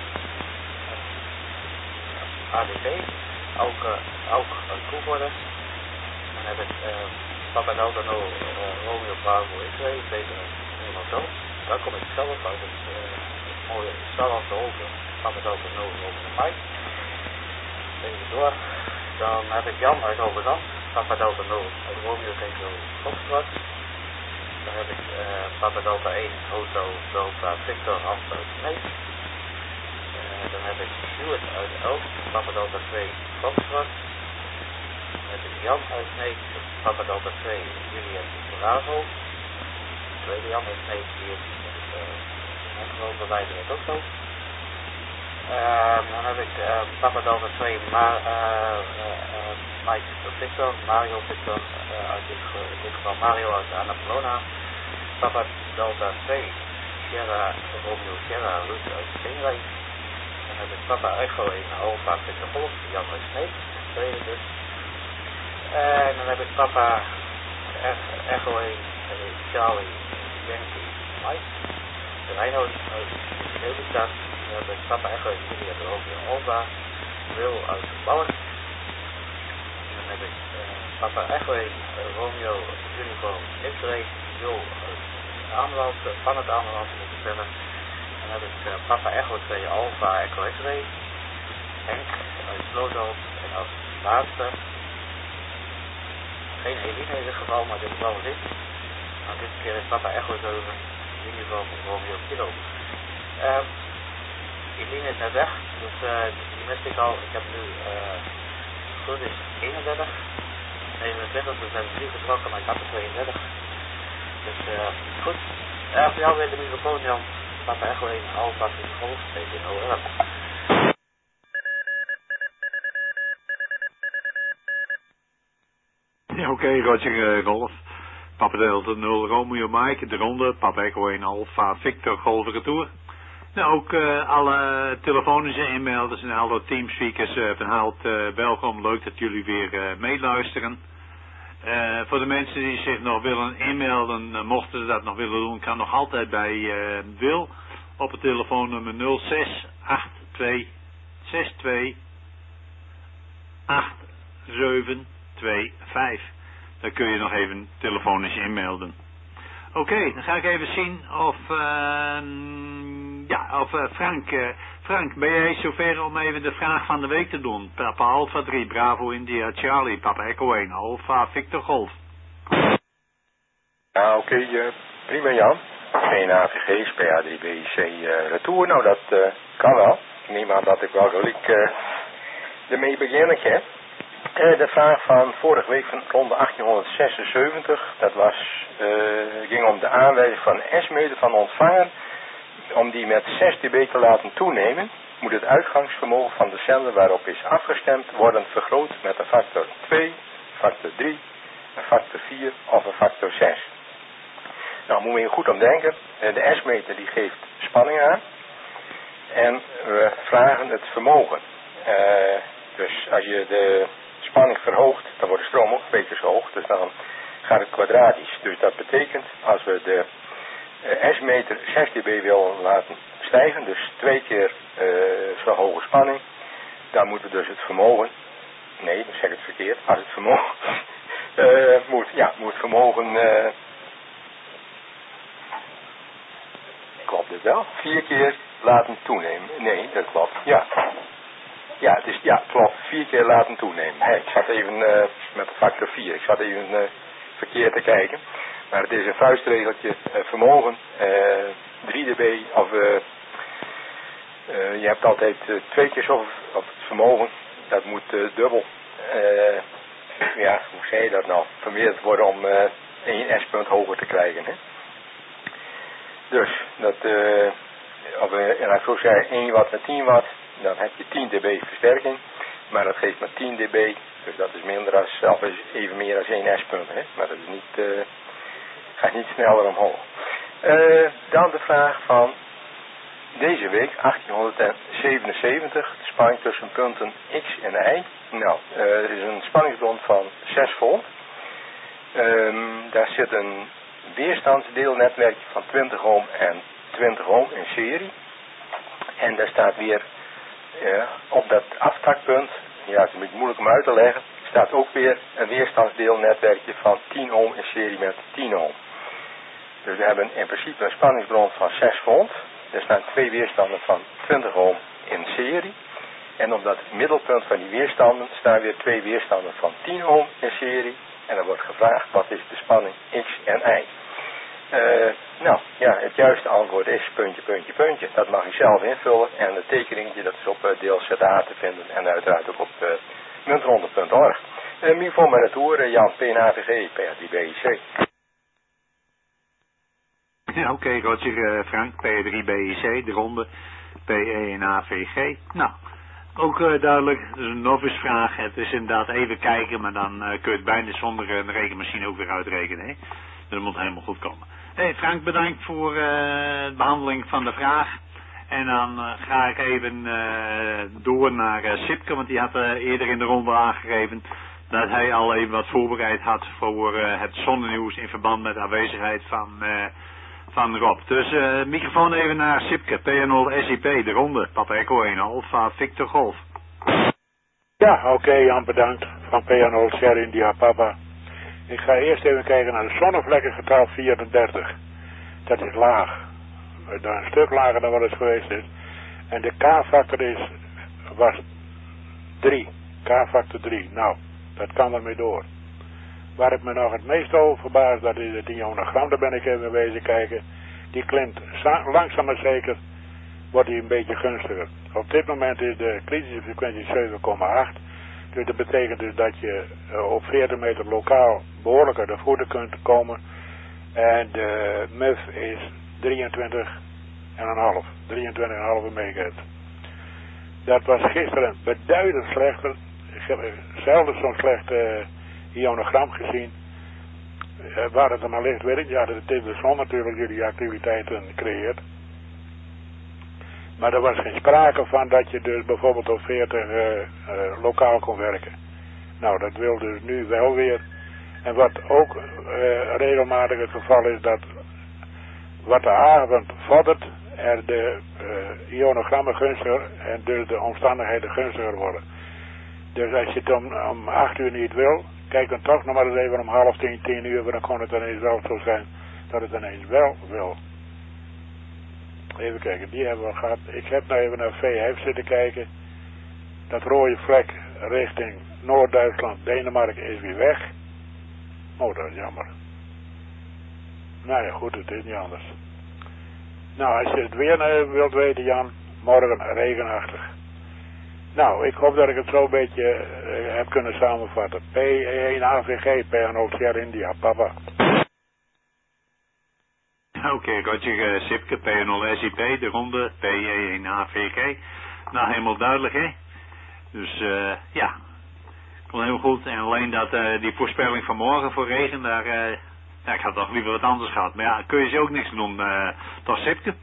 A D P, Auke, Auke uit Koevoorde. Dan heb ik uh, Papa Delta nul uh, Romeo Bravo X-Ray, Peter Nederland Zo. Daar kom ik zelf uit het uh, mooie Stallandse Holte, Papa Delta nul Romeo Mike. Even door. Dan heb ik Jan uit Overzand, Papa Delta nul uit Romeo Tango Foxtrot. Dan heb ik uh, Papa Delta één, Hotel Delta Victor Hans uit Sneek. Uh, dan heb ik Stuart uit Elst, Papa Delta twee, Foxtrot. Dan heb ik Jan uit Sneek, Papa Delta twee, Juliet Bravo. Tweede Jan uit Sneek, die is uh, gewoon bij mij direct ook zo. Uh, dan heb ik uh, Papa Delta twee, maar, uh, uh, uh, Mike Victor, Mario Victor, uh, uit dit, in dit geval Mario uit Annapolona. Papa Delta twee, Sierra Romeo Sierra Ruud uit Steenwijk. Dan heb ik Papa Echo in Alpha Victor Golf, Jan uit Sneek, tweede dus. En dan heb ik Papa Echo één, Charlie Yankee Mike, de Reinoud uit Nederland. Dan heb ik Papa Echo in Julia de Romeo Alpha, Wil uit Balk. En dan heb ik uh, Papa Echo in uh, Romeo Uniform X-Ray, Jo uit Ameland, uh, van het Ameland moet ik zeggen. Dan heb ik uh, Papa Echo twee Alpha Echo X-Ray, Henk uit Sloothoop. En als laatste, geen Eline in dit geval, maar dit is wel dit. Nou, dit keer is Papa Echo zeven, Uniform Romeo Kilo. Uh, Eline is net weg, dus uh, die miste ik al. Ik heb nu, uh, goed is eenendertig, negenentwintig, dus zijn drie vertrokken, maar ik had er tweeëndertig. Dus uh, goed, uh, voor jou weer de microfoon Jan, Papa Echo één, Alpha Victor Golf, P T nul elf. Ja, oké, okay, Roger uh, Golf. Papa Delta nul Romeo Mike, de ronde, Papa Echo één Alpha Victor Golf Retour. Nou, ook uh, alle telefonische inmelders en alle teamspeakers uh, van Haalt uh, welkom. Leuk dat jullie weer uh, meeluisteren. Uh, voor de mensen die zich nog willen inmelden, uh, mochten ze dat nog willen doen, kan nog altijd bij uh, Wil op het telefoonnummer nul zes acht twee zes twee acht zeven twee vijf. Daar kun je nog even telefonisch inmelden. Oké, okay, dan ga ik even zien of, uh, ja, of uh, Frank, uh, Frank, ben jij zover om even de vraag van de week te doen? Papa Alpha drie, Bravo India Charlie, Papa Echo één, Alpha Victor Golf. Ja, oké, okay, uh, prima Jan. Geen A V G, P A drie B I C uh, retour, nou dat uh, kan wel. Ik neem aan dat ik wel gelijk uh, ermee beginnen heb. Uh, de vraag van vorige week van ronde achttienhonderdzesenzeventig, dat was, uh, ging om de aanwijzing van een S-meter van ontvanger. Om die met zes dB te laten toenemen, moet het uitgangsvermogen van de zender waarop is afgestemd worden vergroot met een factor twee, factor drie, een factor vier of een factor zes. Nou, moet je goed om denken, de S-meter die geeft spanning aan en we vragen het vermogen. Uh, dus als je de spanning verhoogt, dan wordt de stroom ook een beetje zo hoog, dus dan gaat het kwadratisch. Dus dat betekent, als we de uh, S-meter zes dB willen laten stijgen, dus twee keer uh, zo'n hoge spanning, dan moeten we dus het vermogen, nee, dan zeg ik het verkeerd, als het vermogen, uh, moet, ja, moet vermogen, uh, klopt dit wel, vier keer laten toenemen. Nee, dat klopt, ja. Ja, het is, ja, klopt, vier keer laten toenemen. Hey, ik zat even uh, met de factor vier, ik zat even uh, verkeerd te kijken. Maar het is een vuistregeltje, uh, vermogen, uh, drie dB, of uh, uh, je hebt altijd uh, twee keer zoveel of het vermogen, dat moet uh, dubbel, uh, ja, hoe zei je dat nou, vermeerderd worden om uh, één S-punt hoger te krijgen, hè. Dus, dat, uh, of uh, en als ik zo zei, één watt met tien watt, dan heb je tien dB versterking, maar dat geeft maar tien dB, dus dat is minder als, of is even meer als één S-punt, hè, maar dat is niet, uh, gaat niet sneller omhoog. Uh, dan de vraag van deze week, achttienhonderdzevenenzeventig, de spanning tussen punten X en Y. Nou, uh, er is een spanningsbron van zes volt, um, daar zit een weerstandsdeelnetwerkje van twintig ohm en twintig ohm in serie. En daar staat weer uh, op dat aftakpunt, ja het is een beetje moeilijk om uit te leggen, staat ook weer een weerstandsdeelnetwerkje van tien ohm in serie met tien ohm. Dus we hebben in principe een spanningsbron van zes volt. Er staan twee weerstanden van twintig ohm in serie. En op dat middelpunt van die weerstanden staan weer twee weerstanden van tien ohm in serie. En dan wordt gevraagd wat is de spanning X en Y. Uh, nou, ja, het juiste antwoord is puntje, puntje, puntje. Dat mag u zelf invullen. En het tekeningetje, dat is op uh, deel Z A te vinden. En uiteraard ook op uh, muntronde punt org. Uh, Meer voor mijn retour, uh, Jan, P N A V G, P A drie B I C. Ja, oké, okay, Roger, uh, Frank, P A drie B I C, de ronde, P E N A V G. Nou, ook uh, duidelijk, dat is een novice vraag. Het is inderdaad even kijken, maar dan uh, kun je het bijna zonder uh, een rekenmachine ook weer uitrekenen, hè. Dat moet helemaal goed komen. Hey Frank, bedankt voor uh, de behandeling van de vraag. En dan uh, ga ik even uh, door naar uh, Sipke, want die had uh, eerder in de ronde aangegeven dat hij al even wat voorbereid had voor uh, het zonnenieuws in verband met de aanwezigheid van, uh, van Rob. Dus uh, microfoon even naar Sipke, P N nul S I P, de ronde, Papa Echo één, Alpha Victor Golf. Ja, oké okay, Jan, bedankt. Van P N nul Sierra India Papa. Ik ga eerst even kijken naar de zonnevlekkengetal vierendertig. Dat is laag. Dat een stuk lager dan wat het geweest is. En de K-factor is, was drie. K-factor drie. Nou, dat kan ermee door. Waar ik me nog het meest over verbaas, dat is het ionogram. Daar ben ik even wezen kijken. Die klimt langzaam maar zeker, wordt die een beetje gunstiger. Op dit moment is de kritische frequentie zeven komma acht. Dus dat betekent dus dat je uh, op veertig meter lokaal behoorlijk uit de voeten kunt komen. En de M U F is drieëntwintig komma vijf. drieëntwintig komma vijf megahertz. Dat was gisteren beduidend slechter. Ik heb zelden zo'n slecht uh, ionogram gezien. Uh, waar het er maar ligt, weet ik. Ja, dat is de zon natuurlijk die die activiteiten creëert. Maar er was geen sprake van dat je dus bijvoorbeeld op veertig uh, uh, lokaal kon werken. Nou, dat wil dus nu wel weer. En wat ook uh, regelmatig het geval is, dat wat de avond vordert er de uh, ionogrammen gunstiger en dus de omstandigheden gunstiger worden. Dus als je het om, om acht uur niet wil, kijk dan toch nog maar eens even om half tien, tien uur, dan kon het ineens wel zo zijn dat het ineens wel wil. Even kijken, die hebben we gehad. Ik heb nou even naar V vijf zitten kijken. Dat rode vlek richting Noord-Duitsland, Denemarken is weer weg. Oh, dat is jammer. Nou ja, goed, het is niet anders. Nou, als je het weer uh, wilt weten, Jan, morgen regenachtig. Nou, ik hoop dat ik het zo een beetje uh, heb kunnen samenvatten. P E één A V G, P N O Sierra India, papa. Oké, okay, Roger, uh, Sipke, P nul S I P, de ronde, P E één A V G. Nou, helemaal duidelijk, hè? Dus, uh, ja, komt heel goed. En alleen dat, uh, die voorspelling van morgen voor regen, daar, uh, ja, ik had toch liever wat anders gehad. Maar ja, kun je ze ook niks doen, uh, toch, Sipke?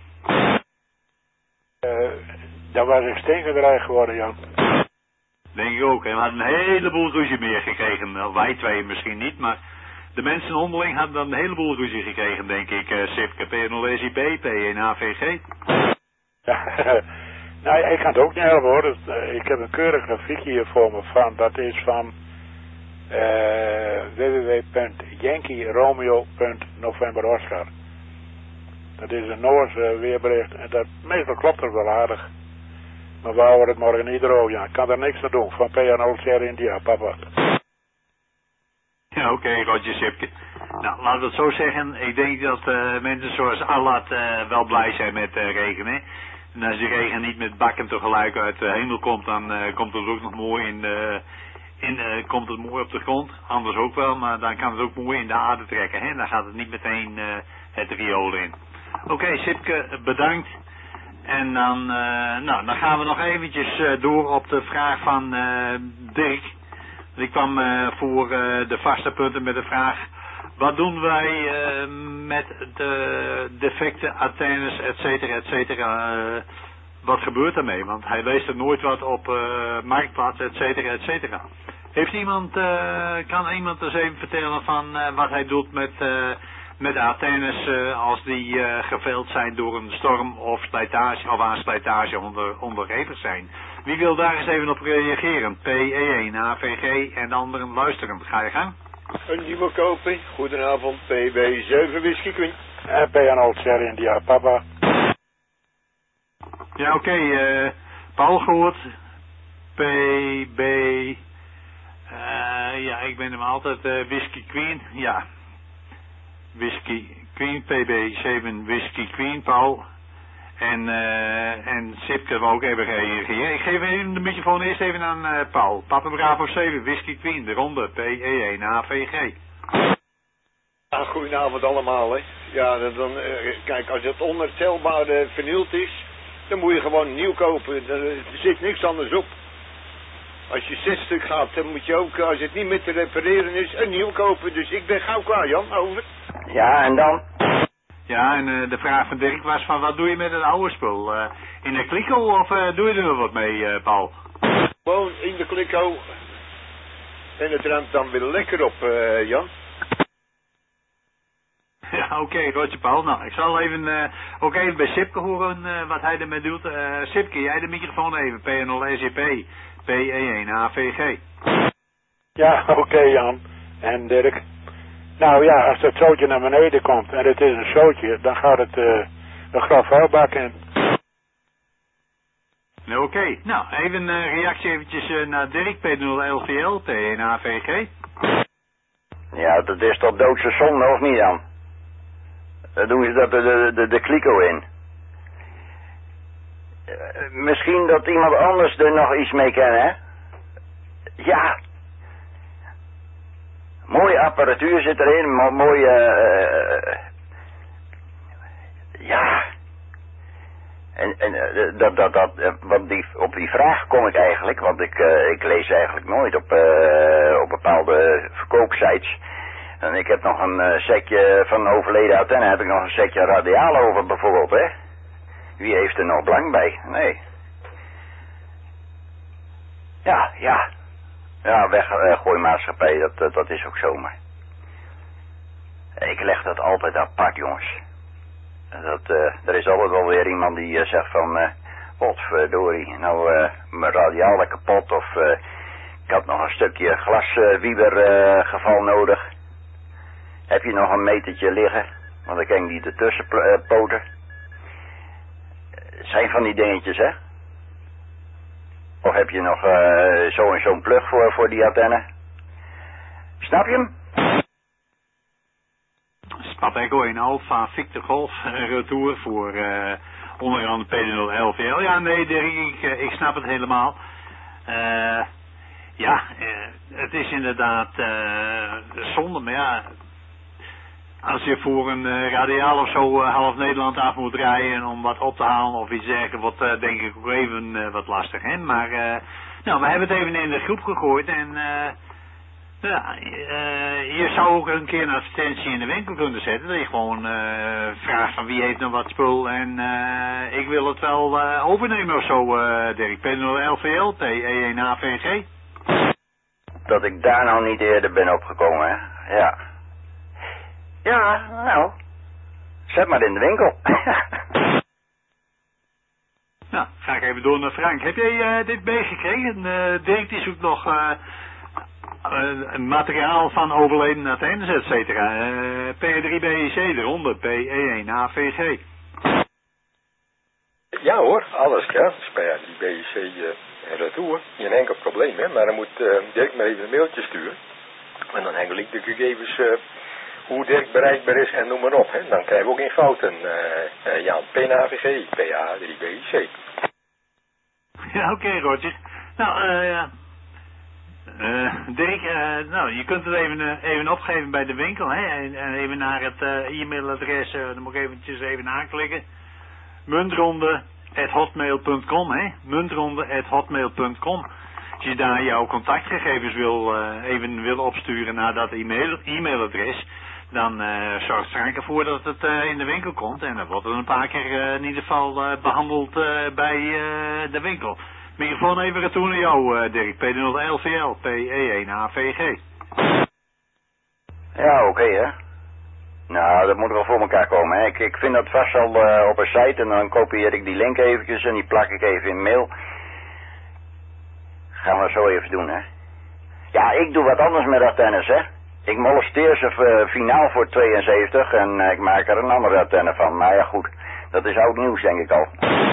Uh, daar was ik stinkerdraai geworden, Jan. Denk ik ook. En we hadden een heleboel ruzie meer gekregen. Nou, wij twee misschien niet, maar de mensen onderling hadden dan een heleboel ruzie gekregen, denk ik, uh, Sipke. P nul S I P, P één A V G. Ja, nou ja, ik kan het ook niet helpen hoor. Dus, uh, ik heb een keurig grafiekje hier voor me van, dat is van uh, w w w punt yankee romeo punt november oscar. Dat is een Noors uh, weerbericht en dat meestal klopt het wel aardig. Maar we houden het morgen niet droog, ja. Ik kan er niks aan doen. Van P N O Sierra India, papa. Ja, oké, okay, Roger Sipke. Nou, laten we het zo zeggen. Ik denk dat uh, mensen zoals Allard uh, wel blij zijn met uh, regen, hè. En als die regen niet met bakken tegelijk uit de hemel komt, dan uh, komt het ook nog mooi in, uh, in uh, komt het mooi op de grond. Anders ook wel, maar dan kan het ook mooi in de aarde trekken, hè. Dan gaat het niet meteen uh, het riool in. Oké, okay, Sipke, bedankt. En dan, uh, nou, dan gaan we nog eventjes uh, door op de vraag van uh, Dirk. Ik kwam uh, voor uh, de vaste punten met de vraag: wat doen wij uh, met de defecte antennes, et cetera, et cetera? Uh, wat gebeurt daarmee? Want hij leest er nooit wat op uh, Marktplaats, et cetera, et cetera. Heeft iemand, uh, kan iemand eens even vertellen van uh, wat hij doet met, uh, met de antennes uh, als die uh, geveld zijn door een storm of slijtage of aan slijtage onder, onderhevig zijn? Wie wil daar eens even op reageren? P E één A V G en de anderen luisteren. Ga je gang? Een nieuwe kopen. Goedenavond, P B zeven Whisky Queen. En P N O Sierra India, papa. Ja, oké. Okay, uh, Paul gehoord. P B. Uh, ja, ik ben hem altijd uh, Whisky Queen. Ja. Whisky Queen, P B zeven Whisky Queen, Paul. En, uh, en Sipke wil ook even reageren. Ik geef even de microfoon eerst even aan uh, Paul. Papa Bravo zeven, Whisky Queen, de ronde, P E één A V G. Ah, goedenavond allemaal, hè. Ja, dan, uh, kijk, als het onhertelbare vernield is, dan moet je gewoon nieuw kopen. Er zit niks anders op. Als je zes stuk gaat, dan moet je ook, als het niet meer te repareren is, een nieuw kopen. Dus ik ben gauw klaar, Jan, over. Ja, en dan? Ja, en uh, de vraag van Dirk was van, wat doe je met het oude spul? Uh, in de kliko of uh, doe je er nog wat mee, uh, Paul? Gewoon in de kliko. En het ruimt dan weer lekker op, uh, Jan. Ja, oké, okay, Roger Paul. Nou, ik zal even uh, ook even bij Sipke horen uh, wat hij ermee doet. Uh, Sipke, jij de microfoon even. P nul S I P, P E één A V G. Ja, oké okay, Jan. En Dirk. Nou ja, als dat zootje naar beneden komt en het is een zootje, dan gaat het uh, een grof vuilbak in. Nou, oké. Okay. Nou, even een uh, reactie eventjes uh, naar Dirk, P nul L V L, P één A V G. Ja, dat is toch doodse zonde, of niet dan? Dan doen ze dat de, de, de, de kliko in. Uh, misschien dat iemand anders er nog iets mee kan, hè? Ja. Mooie apparatuur zit erin, mo mooie... Uh, ja. En, en uh, dat, dat, dat, uh, want die, op die vraag kom ik eigenlijk, want ik, uh, ik lees eigenlijk nooit op, uh, op bepaalde verkoopsites. En ik heb nog een uh, setje van overleden antenne, heb ik nog een setje radiaal over bijvoorbeeld, hè. Wie heeft er nog belang bij? Nee. Ja, ja. Ja, weggooimaatschappij, uh, dat, dat, dat is ook zomaar. Ik leg dat altijd apart, jongens. Dat, uh, er is altijd wel weer iemand die uh, zegt van, uh, potverdorie, nou uh, mijn radiaal kapot of uh, ik had nog een stukje glaswieber uh, uh, geval nodig. Heb je nog een metertje liggen? Want dan kan ik die ertussen uh, poten. Het zijn van die dingetjes, hè? Of heb je nog uh, zo en zo'n plug voor, voor die antenne? Snap je hem? Papa Echo in Alpha Victor Golf retour voor uh, onder andere P D nul L V L. Ja, nee, Dirk, ik, ik snap het helemaal. Uh, ja, uh, het is inderdaad uh, zonde, maar ja, als je voor een uh, radiaal of zo uh, half Nederland af moet rijden om wat op te halen of iets dergelijks, wordt uh, denk ik ook even uh, wat lastig, hè. Maar, uh, nou, we hebben het even in de groep gegooid en... Uh, Ja, uh, je zou ook een keer een advertentie in de winkel kunnen zetten. Dat je gewoon uh, vraagt van wie heeft nog wat spul en uh, ik wil het wel uh, overnemen of zo, uh, Dirk. P nul L V L, T E één A V G. Dat ik daar nou niet eerder ben opgekomen, hè. Ja. Ja, nou. Zet maar in de winkel. Nou, ga ik even door naar Frank. Heb jij uh, dit meegekregen? Uh, Dirk die zoekt nog... Uh, Uh, materiaal van overleden Athenes, et cetera. Uh, P drie B I C eronder, P E één A V G. Ja hoor, alles kan. P drie B I C uh, retour. Geen enkel probleem, hè. Maar dan moet uh, Dirk maar even een mailtje sturen. En dan hengel ik de gegevens uh, hoe Dirk bereikbaar is en noem maar op, hè. Dan krijgen we ook geen fouten. Uh, uh, Jan, P N A V G, P A drie B I C. Ja, oké, okay, Roger. Nou, eh... Uh, ja. Uh, Dirk, uh, nou, je kunt het even, uh, even opgeven bij de winkel, hè, en, en even naar het uh, e-mailadres, uh, dan moet ik eventjes even aanklikken, muntronde at hotmail punt com, hè, muntronde at hotmail punt com. Als je daar jouw contactgegevens wil, uh, even wil opsturen naar dat e-mail, e-mailadres, dan uh, zorgt Frank ervoor dat het uh, in de winkel komt, en dan wordt het een paar keer uh, in ieder geval uh, behandeld uh, bij uh, de winkel. Microfoon even retour naar jou, uh, Dirk. P nul L V L, P E één A V G. Ja, oké, okay, hè. Nou, dat moet wel voor elkaar komen, hè. Ik, ik vind dat vast al uh, op een site en dan kopieer ik die link eventjes en die plak ik even in mail. Gaan we zo even doen, hè. Ja, ik doe wat anders met antennes, hè. Ik molesteer ze uh, finaal voor tweeënzeventig en uh, ik maak er een andere antenne van. Maar ja, goed. Dat is oud nieuws, denk ik al.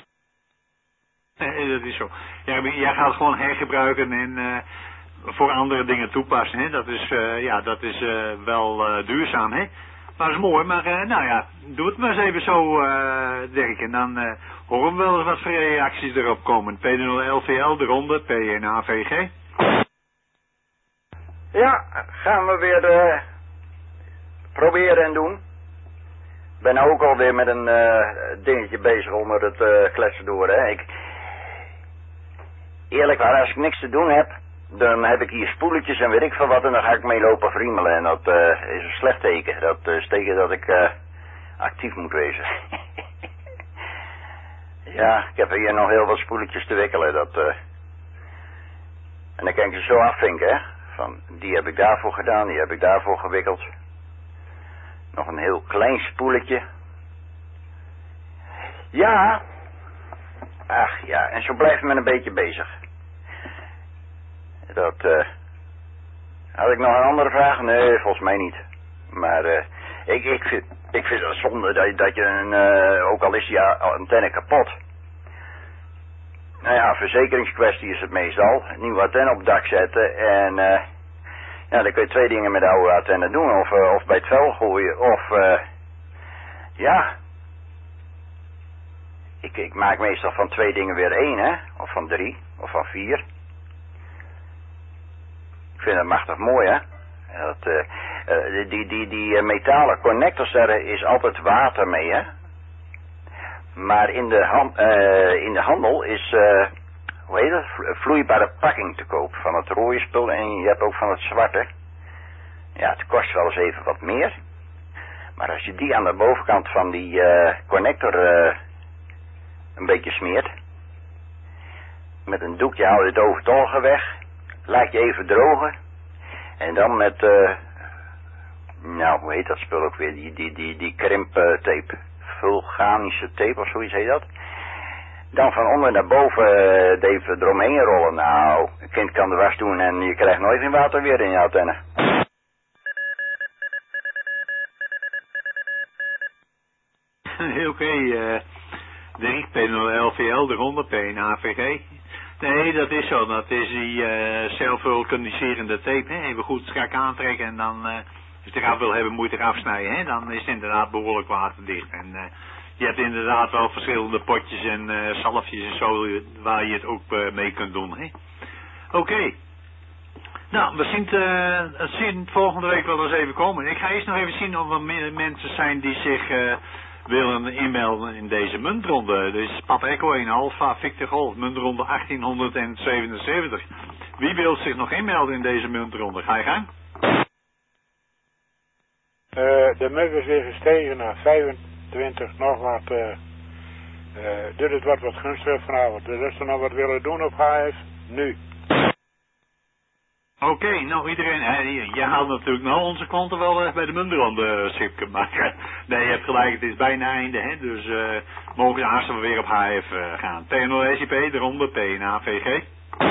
Nee, dat is zo. Ja, jij gaat gewoon hergebruiken en uh, voor andere dingen toepassen, hè. Dat is, uh, ja, dat is uh, wel uh, duurzaam, hè. Maar dat is mooi, maar uh, nou ja, doe het maar eens even zo, uh, Dirk. En dan uh, horen we wel eens wat voor reacties erop komen. P nul L V L eronder, P één A V G. Ja, gaan we weer uh, proberen en doen. Ik ben ook alweer met een uh, dingetje bezig onder het uh, kletsen door, hè. Ik... Eerlijk waar, als ik niks te doen heb, dan heb ik hier spoeletjes en weet ik veel wat en dan ga ik mee lopen friemelen. En dat uh, is een slecht teken. Dat uh, is teken dat ik uh, actief moet wezen. Ja, ik heb hier nog heel wat spoeletjes te wikkelen. Dat, uh... En dan kan ik ze zo afvinken, hè. Van, die heb ik daarvoor gedaan, die heb ik daarvoor gewikkeld. Nog een heel klein spoeletje. Ja. Ach ja, en zo blijft men een beetje bezig. Dat, uh, had ik nog een andere vraag? Nee, volgens mij niet. Maar uh, ik, ik, vind, ik vind het zonde dat, dat je een, uh, ook al is die antenne kapot. Nou ja, verzekeringskwestie is het meestal. Een nieuwe antenne op het dak zetten en uh, ja, dan kun je twee dingen met de oude antenne doen. Of, uh, of bij het vuil gooien, of uh, ja... Ik, ik maak meestal van twee dingen weer één, hè. Of van drie, of van vier. Ik vind dat machtig mooi, hè. Dat, uh, uh, die die, die uh, metalen connectors, daar is altijd water mee, hè. Maar in de, hand, uh, in de handel is, uh, hoe heet dat, vloeibare pakking te koop. Van het rode spul en je hebt ook van het zwarte. Ja, het kost wel eens even wat meer. Maar als je die aan de bovenkant van die uh, connector... Uh, een beetje smeert. Met een doekje haal je het overtollige weg. Laat je even drogen. En dan met, uh, nou hoe heet dat spul ook weer, die, die, die, die krimptape vulkanische tape of zoiets heet dat. Dan van onder naar boven uh, even eromheen rollen. Nou, een kind kan de was doen en je krijgt nooit geen water weer in je antenne. Oké, okay, uh, de P nul L V L, de honderd P en A V G. Nee, dat is zo. Dat is die uh, zelfvulkaniserende tape. Hè? Even goed strak aantrekken en dan, uh, als je het eraf wil hebben, moet je het eraf snijden. Hè? Dan is het inderdaad behoorlijk waterdicht. En uh, je hebt inderdaad wel verschillende potjes en uh, zalfjes en zo, waar je het ook uh, mee kunt doen. Oké. Okay. Nou, we zien het, uh, het zien volgende week wel eens even komen. Ik ga eerst nog even zien of er meer mensen zijn die zich uh, willen inmelden in deze muntronde. Dus Papa Echo één Alpha Victor Golf, muntronde achttienhonderdzevenenzeventig. Wie wil zich nog inmelden in deze muntronde? Ga je gang? Uh, de mug is weer gestegen naar vijfentwintig, nog wat. Uh, uh, dit is wat wat gunstiger vanavond. De rest nog wat willen doen op H F? Nu. Oké, okay, nou iedereen, hè, je haalt natuurlijk nou onze klanten wel uh, bij de muntronde, Sipke, maar uh, nee, je hebt gelijk, het is bijna einde, hè, dus uh, mogen de aanstaan weer op H F uh, gaan. P N O S I P, de ronde, P N A V G.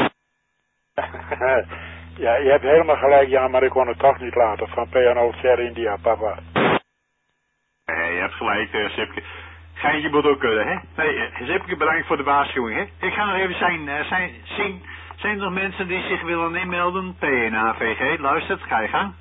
Ja, je hebt helemaal gelijk, Jan, maar ik kon het toch niet laten, van P N O Sierra India, papa. Nee, je hebt gelijk, uh, Sipke. Geintje moet ook kunnen, hè. Nee, uh, Sipke, bedankt voor de waarschuwing, hè. Ik ga nog even zijn, uh, zijn, zien... Zijn er nog mensen die zich willen inmelden? P N A V G, luistert, ga je gang.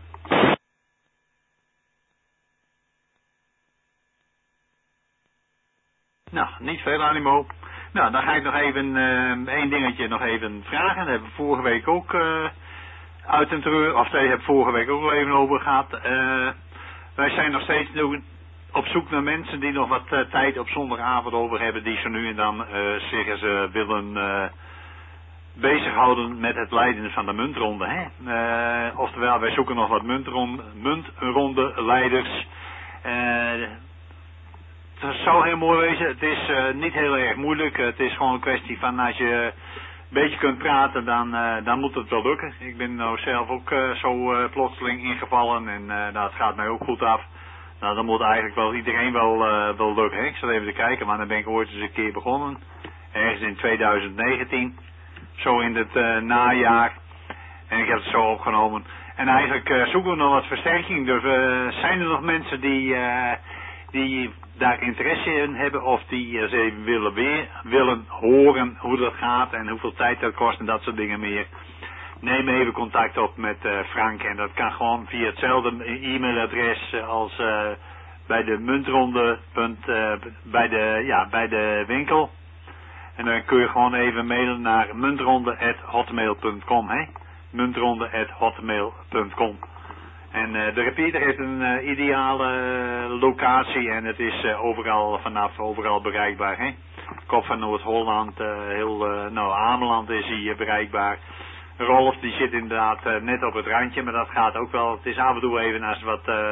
Nou, niet veel animo. Nou, dan ga ik nog even uh, één dingetje nog even vragen. Dat hebben we vorige week ook uh, uit een terreur, of nee, heb vorige week ook al even over gehad. Uh, wij zijn nog steeds op zoek naar mensen die nog wat uh, tijd op zondagavond over hebben, die ze nu en dan uh, zeggen ze willen uh, bezighouden met het leiden van de muntronde. Hè? Uh, oftewel, wij zoeken nog wat muntronde, muntronde leiders. Uh, het zou heel mooi wezen. Het is uh, niet heel erg moeilijk. Het is gewoon een kwestie van als je een beetje kunt praten, dan, uh, dan moet het wel lukken. Ik ben nou zelf ook uh, zo uh, plotseling ingevallen en uh, nou, het gaat mij ook goed af. Nou, dan moet eigenlijk wel iedereen wel, uh, wel lukken. Hè? Ik zal even kijken, maar dan ben ik ooit eens een keer begonnen. Ergens in tweeduizend negentien. Zo in het uh, najaar. En ik heb het zo opgenomen. En eigenlijk uh, zoeken we nog wat versterking. Dus uh, zijn er nog mensen die, uh, die daar interesse in hebben. Of die eens even willen, weer, willen horen hoe dat gaat. En hoeveel tijd dat kost en dat soort dingen meer. Neem even contact op met uh, Frank. En dat kan gewoon via hetzelfde e-mailadres als uh, bij de muntronde. Punt, uh, bij, de, ja, bij de winkel. En dan kun je gewoon even mailen naar muntronde at hotmail punt com, hè. muntronde at hotmail punt com. En uh, de repeater heeft een uh, ideale uh, locatie en het is uh, overal, vanaf overal bereikbaar, hè. Kop van Noord-Holland, uh, heel, uh, nou, Ameland is hier bereikbaar. Rolf, die zit inderdaad uh, net op het randje, maar dat gaat ook wel. Het is af en toe even als wat, uh...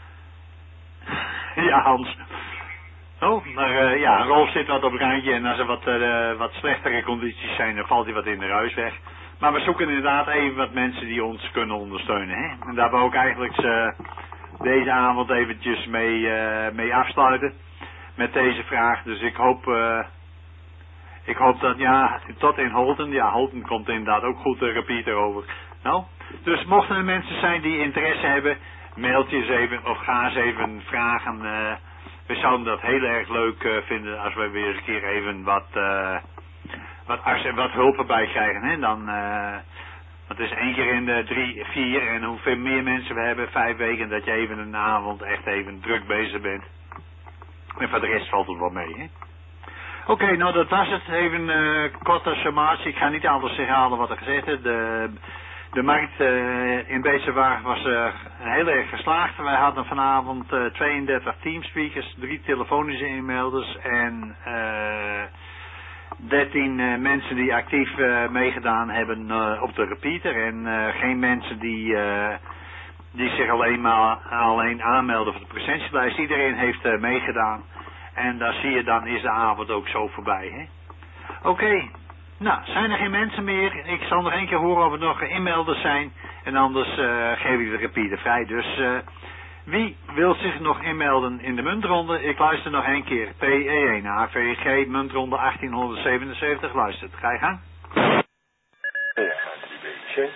ja, Hans... Oh, maar uh, ja, Rolf zit wat op het randje en als er wat, uh, wat slechtere condities zijn, dan valt hij wat in de ruis weg. Maar we zoeken inderdaad even wat mensen die ons kunnen ondersteunen, hè. En daar wil ik eigenlijk uh, deze avond eventjes mee, uh, mee afsluiten met deze vraag. Dus ik hoop, uh, ik hoop dat, ja, tot in Holten, ja, Holten komt inderdaad ook goed de repeater over. Nou, dus mochten er mensen zijn die interesse hebben, mailt je eens even of ga eens even vragen. Uh, We zouden dat heel erg leuk uh, vinden als wij weer eens een keer even wat, uh, wat, arts, wat hulp erbij krijgen. Hè? Dan, uh, het is één keer in de drie, vier en hoeveel meer mensen we hebben, vijf weken, dat je even een avond echt even druk bezig bent. En voor de rest valt het wel mee. Hè? Oké, okay, nou dat was het. Even uh, korte sommatie. Ik ga niet alles herhalen wat er gezegd is. De, de markt uh, in Beesterwaard was uh, heel erg geslaagd. Wij hadden vanavond uh, tweeëndertig teamspeakers, drie telefonische inmelders en uh, dertien uh, mensen die actief uh, meegedaan hebben uh, op de repeater. En uh, geen mensen die, uh, die zich alleen maar alleen aanmelden voor de presentielijst. Iedereen heeft uh, meegedaan. En daar zie je dan is de avond ook zo voorbij. Oké. Okay. Nou, zijn er geen mensen meer? Ik zal nog één keer horen of er nog inmelders zijn. En anders uh, geef ik de repeater vrij. Dus uh, Wie wil zich nog inmelden in de muntronde? Ik luister nog één keer. P E één A V G muntronde achttienhonderdzevenenzeventig. Luistert. Ga je gang. Ja, drie B C.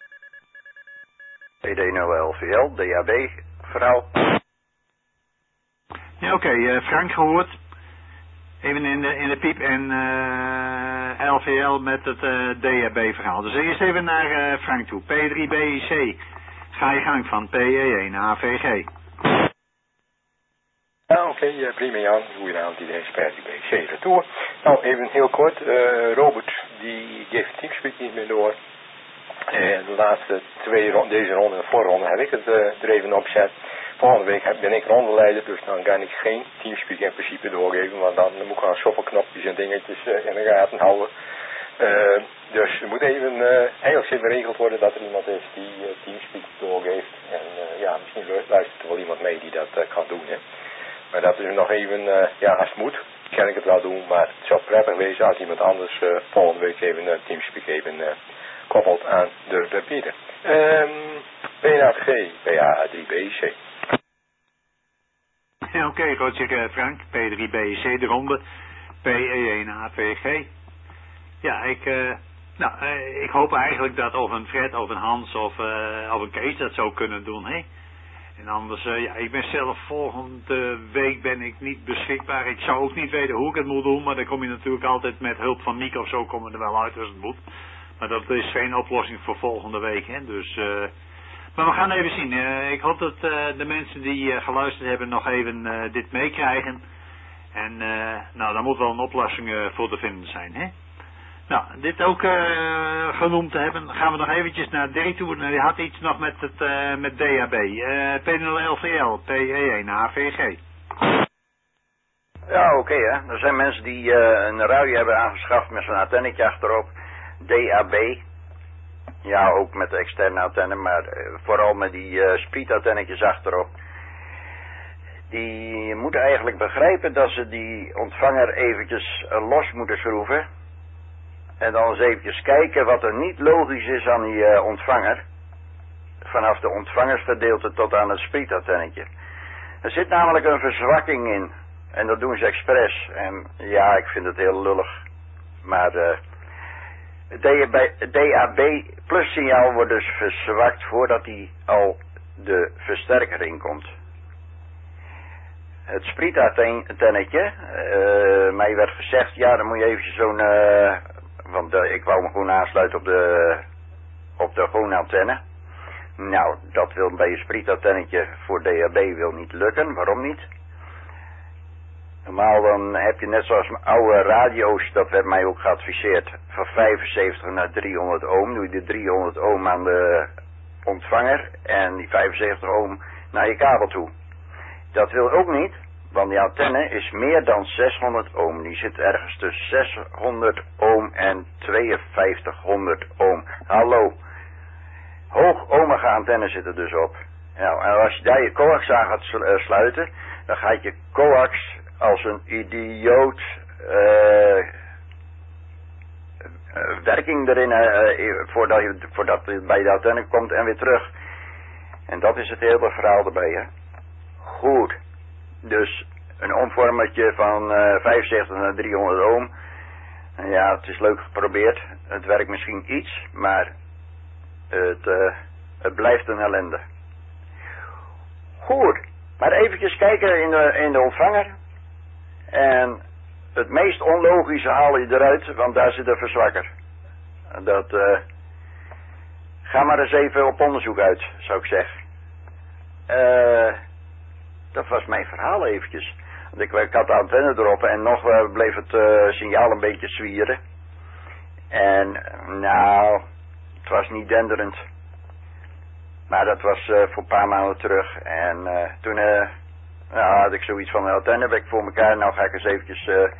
E D nul L V L, D A B, verhaal. Ja, oké. Okay, uh, Frank gehoord. Even in de, in de piep en uh, L V L met het uh, D A B verhaal. Dus eerst even naar uh, Frank toe. P drie B C. Ga je gang van P E één A V G. Ja, oké, okay, uh, prima Jan. Goedenavond iedereen, P drie B C retour. Nou, even heel kort. Uh, Robert, die geeft Teamspeak niet meer door. Uh, de laatste twee ronde, deze ronde en de vorige ronde heb ik het uh, er even opzet. Volgende week ben ik rondeleider, dus dan kan ik geen Teamspeak in principe doorgeven, want dan moet ik aan soffelknopjes en dingetjes uh, in de gaten houden. Uh, dus er moet even uh, heel zin geregeld worden dat er iemand is die uh, Teamspeak doorgeeft. En uh, ja, misschien luistert er wel iemand mee die dat uh, kan doen. Hè. Maar dat is nog even, uh, ja, als het moet, kan ik het wel doen. Maar het zou prettig wezen als iemand anders uh, volgende week even uh, Teamspeak even uh, koppelt aan de repeater. Um, P A G, P A drie B C. Oké, okay, Roger Frank, P drie B C de ronde, P E één A V G. Ja, ik, uh, nou, uh, ik hoop eigenlijk dat of een Fred of een Hans of, uh, of een Kees dat zou kunnen doen, hè. En anders, uh, ja, ik ben zelf volgende week ben ik niet beschikbaar. Ik zou ook niet weten hoe ik het moet doen, maar dan kom je natuurlijk altijd met hulp van Nick of zo, komen er wel uit als het moet. Maar dat is geen oplossing voor volgende week, hè, dus... Uh, maar we gaan even zien. Uh, ik hoop dat uh, de mensen die uh, geluisterd hebben nog even uh, dit meekrijgen. En uh, nou, daar moet wel een oplossing uh, voor te vinden zijn, hè. Nou, dit ook uh, genoemd te hebben, gaan we nog eventjes naar Dirk toe. Nou, die had iets nog met het uh, met D A B. Uh, P nul L V L, P E één A V G. Ja, oké, okay, hè. Er zijn mensen die uh, een radio hebben aangeschaft met zo'n antennetje achterop. D A B. Ja, ook met de externe antenne, maar uh, vooral met die uh, speedantennetjes achterop. Die moeten eigenlijk begrijpen dat ze die ontvanger eventjes uh, los moeten schroeven. En dan eens eventjes kijken wat er niet logisch is aan die uh, ontvanger. Vanaf de ontvangersgedeelte tot aan het speedantennetje. Er zit namelijk een verzwakking in. En dat doen ze expres. En ja, ik vind het heel lullig. Maar... Uh, het D A B plus signaal wordt dus verzwakt voordat hij al de versterker inkomt. Het sprietantennetje, uh, mij werd gezegd, ja dan moet je eventjes zo'n, uh, want uh, ik wou me gewoon aansluiten op de, op de gewone antenne. Nou, dat wil bij een sprietantennetje voor D A B wil niet lukken, waarom niet? Normaal dan heb je net zoals mijn oude radio's, dat werd mij ook geadviseerd, van vijfenzeventig naar driehonderd ohm. Doe je de driehonderd ohm aan de ontvanger en die vijfenzeventig ohm naar je kabel toe. Dat wil ook niet, want die antenne is meer dan zeshonderd ohm. Die zit ergens tussen zeshonderd ohm en tweeënvijftighonderd ohm. Hallo. Hoog ohmige antenne zit er dus op. Nou, en als je daar je coax aan gaat sluiten, dan gaat je coax als een idioot uh, werking erin uh, voordat, je, voordat je bij de antenne komt en weer terug. En dat is het hele verhaal erbij, hè. Goed. Dus een omvormertje van uh, vijfenzeventig naar driehonderd ohm. Ja, het is leuk geprobeerd. Het werkt misschien iets, maar het, uh, het blijft een ellende. Goed. Maar eventjes kijken in de, in de ontvanger. En het meest onlogische haal je eruit, want daar zit een verzwakker. Dat, uh, ga maar eens even op onderzoek uit, zou ik zeggen. Uh, dat was mijn verhaal eventjes. Want ik, ik had de antenne erop en nog uh, bleef het uh, signaal een beetje zwieren. En nou, het was niet denderend. Maar dat was uh, voor een paar maanden terug. En uh, toen uh, nou, had ik zoiets van, de antenne heb ik voor elkaar. Nou ga ik eens eventjes uh,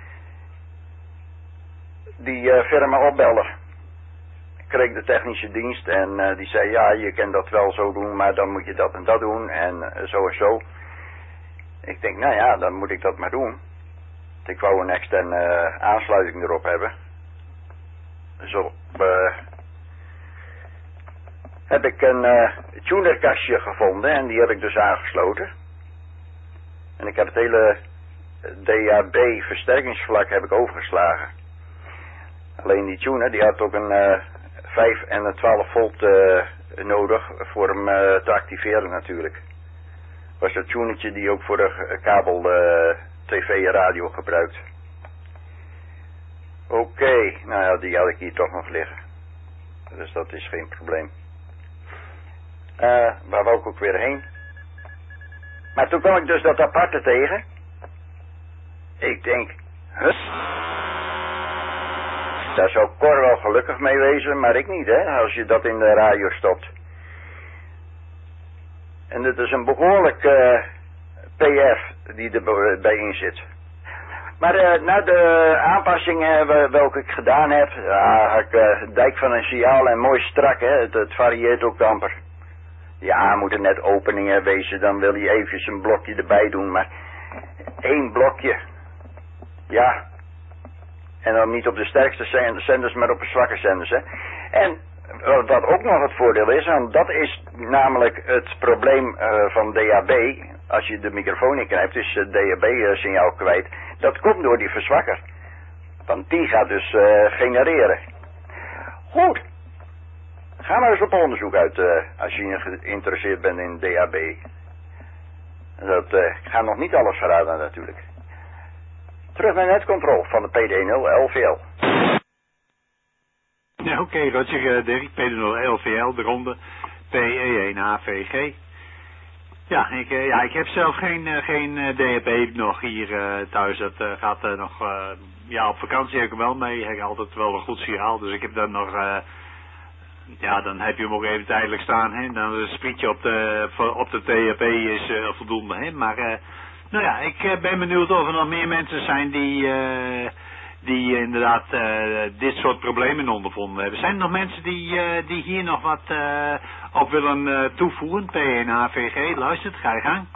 die uh, firma opbellen. Ik kreeg de technische dienst en uh, die zei, ja, je kan dat wel zo doen, maar dan moet je dat en dat doen en uh, zo en zo. Ik denk, nou ja, dan moet ik dat maar doen. Ik wou een externe uh, aansluiting erop hebben. Zo op... Uh, heb ik een uh, tunerkastje gevonden en die heb ik dus aangesloten. En ik heb het hele D A B versterkingsvlak heb ik overgeslagen. Alleen die tuner die had ook een uh, vijf en een twaalf volt uh, nodig voor hem uh, te activeren natuurlijk. Was dat tunertje die ook voor de kabel uh, tv en radio gebruikt. Oké, okay. Nou ja, die had ik hier toch nog liggen. Dus dat is geen probleem. Uh, waar wou ik ook weer heen? Maar toen kwam ik dus dat aparte tegen. Ik denk, huh? Daar zou Cor wel gelukkig mee wezen, maar ik niet, hè, als je dat in de radio stopt. En dit is een behoorlijk uh, P F die erbij in zit. Maar uh, na de aanpassingen uh, welke ik gedaan heb, ja, had ik uh, dijk van een signaal en mooi strak, hè, het, het varieert ook amper. Ja, moeten net openingen wezen, dan wil je eventjes een blokje erbij doen, maar één blokje, ja. En dan niet op de sterkste zenders, maar op de zwakke zenders, hè. En wat ook nog het voordeel is, en dat is namelijk het probleem uh, van D A B, als je de microfoon niet hebt, is het D A B-signaal kwijt. Dat komt door die verzwakker. Want die gaat dus uh, genereren. Goed. Ga maar eens op onderzoek uit, uh, als je geïnteresseerd bent in D A B. Dat, uh, ik ga nog niet alles verraden natuurlijk. Terug naar netcontrol van de P D nul L V L. Ja, oké, okay, Roger, uh, Dirk, P D nul L V L, de ronde P E één A V G. Ja, ik, uh, ja, ik heb zelf geen, uh, geen uh, D A B nog hier uh, thuis. Dat uh, gaat uh, nog, uh, ja, op vakantie heb ik hem wel mee. Ik heb altijd wel een goed signaal, dus ik heb dan nog, uh, ja, dan heb je hem ook even tijdelijk staan, hè. Dan een sprietje op de, op de T A B is uh, voldoende, hè. Maar, uh, nou ja, ik uh, ben benieuwd of er nog meer mensen zijn die, uh, die uh, inderdaad uh, dit soort problemen ondervonden hebben. Zijn er nog mensen die, uh, die hier nog wat uh, op willen uh, toevoegen? P één A V G, luistert, ga je gang.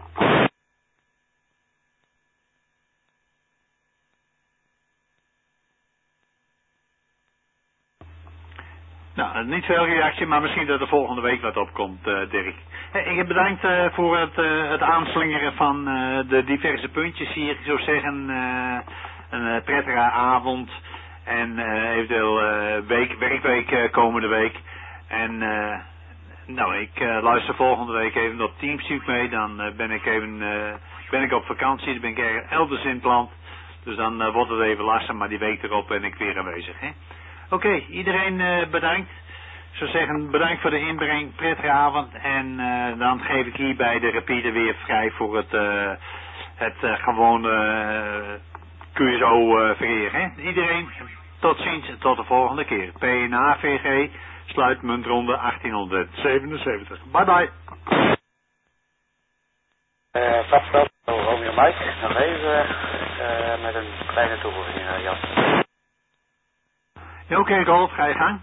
Nou, niet veel reactie, maar misschien dat er volgende week wat opkomt, uh, Dirk. Hey, ik heb bedankt uh, voor het, uh, het aanslingeren van uh, de diverse puntjes hier. Ik zou zeggen, uh, een uh, prettige avond en uh, eventueel uh, week, werkweek uh, komende week. En uh, nou, ik uh, luister volgende week even op Teamspeak mee. Dan uh, ben ik even uh, ben ik op vakantie, dan ben ik ergens elders in het land. Dus dan uh, wordt het even lastig, maar die week erop ben ik weer aanwezig, hè. Oké, okay, iedereen uh, bedankt. Ik zou zeggen, bedankt voor de inbreng, prettige avond. En uh, dan geef ik hier bij de repeater weer vrij voor het, uh, het uh, gewone uh, Q S O-verkeer. Uh, Iedereen, tot ziens en tot de volgende keer. P één A V G, sluitmuntronde achttienhonderdzevenenzeventig. Bye bye. Uh, Papstel, Romeo Mike, nog even uh, met een kleine toevoeging, uh, Jan. Ja, oké, okay, Rolf, ga je gang.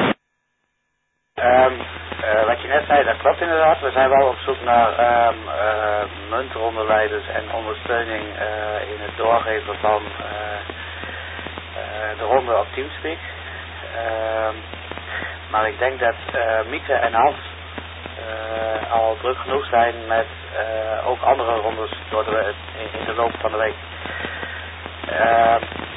Um, uh, wat je net zei, dat klopt inderdaad. We zijn wel op zoek naar um, uh, muntrondeleiders en ondersteuning uh, in het doorgeven van uh, uh, de ronde op Teamspeak. Um, maar ik denk dat uh, Mieke en Hans uh, al druk genoeg zijn met uh, ook andere rondes door de, in, in de loop van de week. Uh,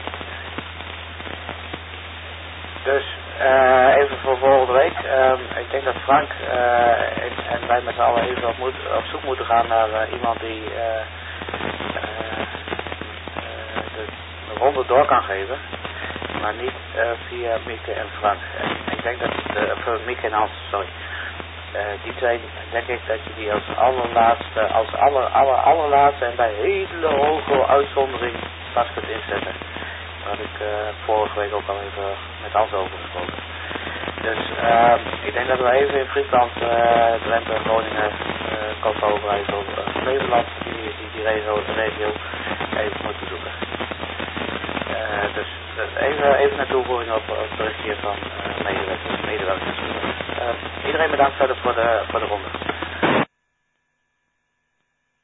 dus uh, even voor volgende week. Um, ik denk dat Frank uh, en, en wij met z'n allen even op, moet, op zoek moeten gaan naar uh, iemand die uh, uh, uh, de, de ronde door kan geven. Maar niet uh, via Mieke en Frank. En ik denk dat, uh, voor Mieke en Hans, sorry. Uh, die twee, denk ik dat je die als allerlaatste, als aller, aller, allerlaatste en bij hele hoge uitzondering pas kunt inzetten. Daar had ik uh, vorige week ook al even met Hans over gesproken. Dus uh, ik denk dat we even in Friesland, uh, Drenthe, Groningen, uh, Kosovo-Overijssel, uh, Flevoland, die, die, die regio, de regio even moeten zoeken. Uh, dus uh, even, even een toevoeging op, op het berichtje van uh, medewerkers. medewerkers. Uh, iedereen bedankt verder voor de, voor de ronde.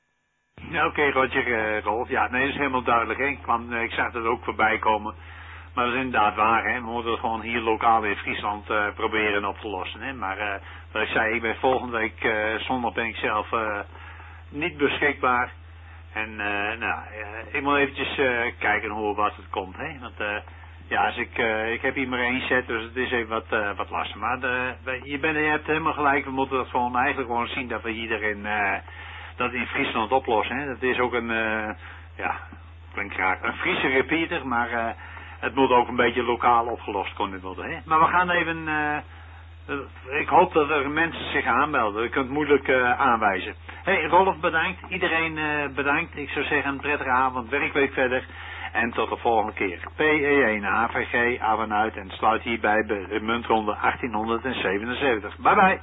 Ja, oké, okay, Roger, uh, Rolf. Ja, nee, dat is helemaal duidelijk. Hè? Ik, kwam, uh, ik zag dat ook voorbij komen. Maar dat is inderdaad waar, hè. We moeten het gewoon hier lokaal in Friesland uh, proberen op te lossen, hè. Maar uh, wat ik zei, ik ben volgende week uh, zondag ben ik zelf uh, niet beschikbaar. En uh, nou, uh, ik moet eventjes uh, kijken hoe wat het komt, hè. Want uh, ja, als ik, uh, ik heb hier maar één set, dus het is even wat, uh, wat lastig. Maar de, je, bent, je hebt helemaal gelijk, we moeten dat gewoon eigenlijk gewoon zien dat we hierin uh, dat in Friesland oplossen, hè. Dat is ook een, uh, ja, klinkt raar, een Friese repeater, maar uh, het moet ook een beetje lokaal opgelost kunnen worden, hè. Maar we gaan even, uh, uh, ik hoop dat er mensen zich aanmelden, je kunt het moeilijk uh, aanwijzen. Hé, hey, Rolf bedankt, iedereen uh, bedankt. Ik zou zeggen een prettige avond, werkweek verder. En tot de volgende keer. P E één A V G, Aven uit en sluit hierbij bij de muntronde achttienhonderdzevenenzeventig. Bye bye.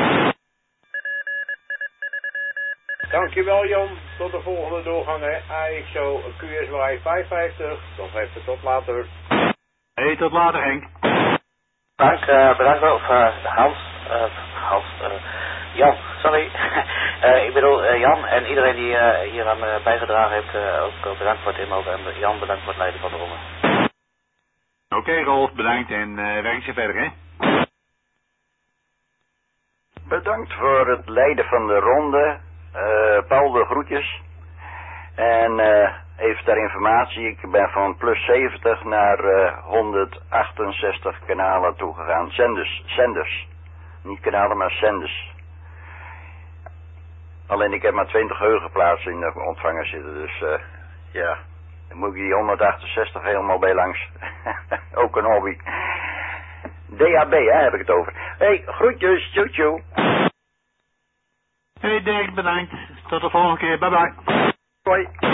Dankjewel Jan, tot de volgende doorgang hè. A X O Q S Y vijfenvijftig, nog even tot later. Hey, tot later Henk. Dank, uh, bedankt wel, of uh, Hans, uh, Hans, uh, Jan, sorry. uh, ik bedoel uh, Jan en iedereen die uh, hier aan uh, bijgedragen heeft, uh, ook uh, bedankt voor het inmelden en Jan bedankt voor het leiden van de ronde. Oké okay, Rolf, bedankt en uh, werk ze verder hè. Bedankt voor het leiden van de ronde. Uh, Paul de groetjes. En uh, even ter informatie, ik ben van plus zeventig naar uh, honderdachtenzestig kanalen toegegaan. Zenders, zenders. Niet kanalen, maar zenders. Alleen ik heb maar twintig geheugenplaatsen in de ontvanger zitten, dus uh, ja, dan moet ik die honderdachtenzestig helemaal bij langs. Ook een hobby. D A B, hè, heb ik het over. Hey, groetjes, tjoe tjoe. Hey Dirk, bedankt. Tot de volgende keer, bye bye. Hoi.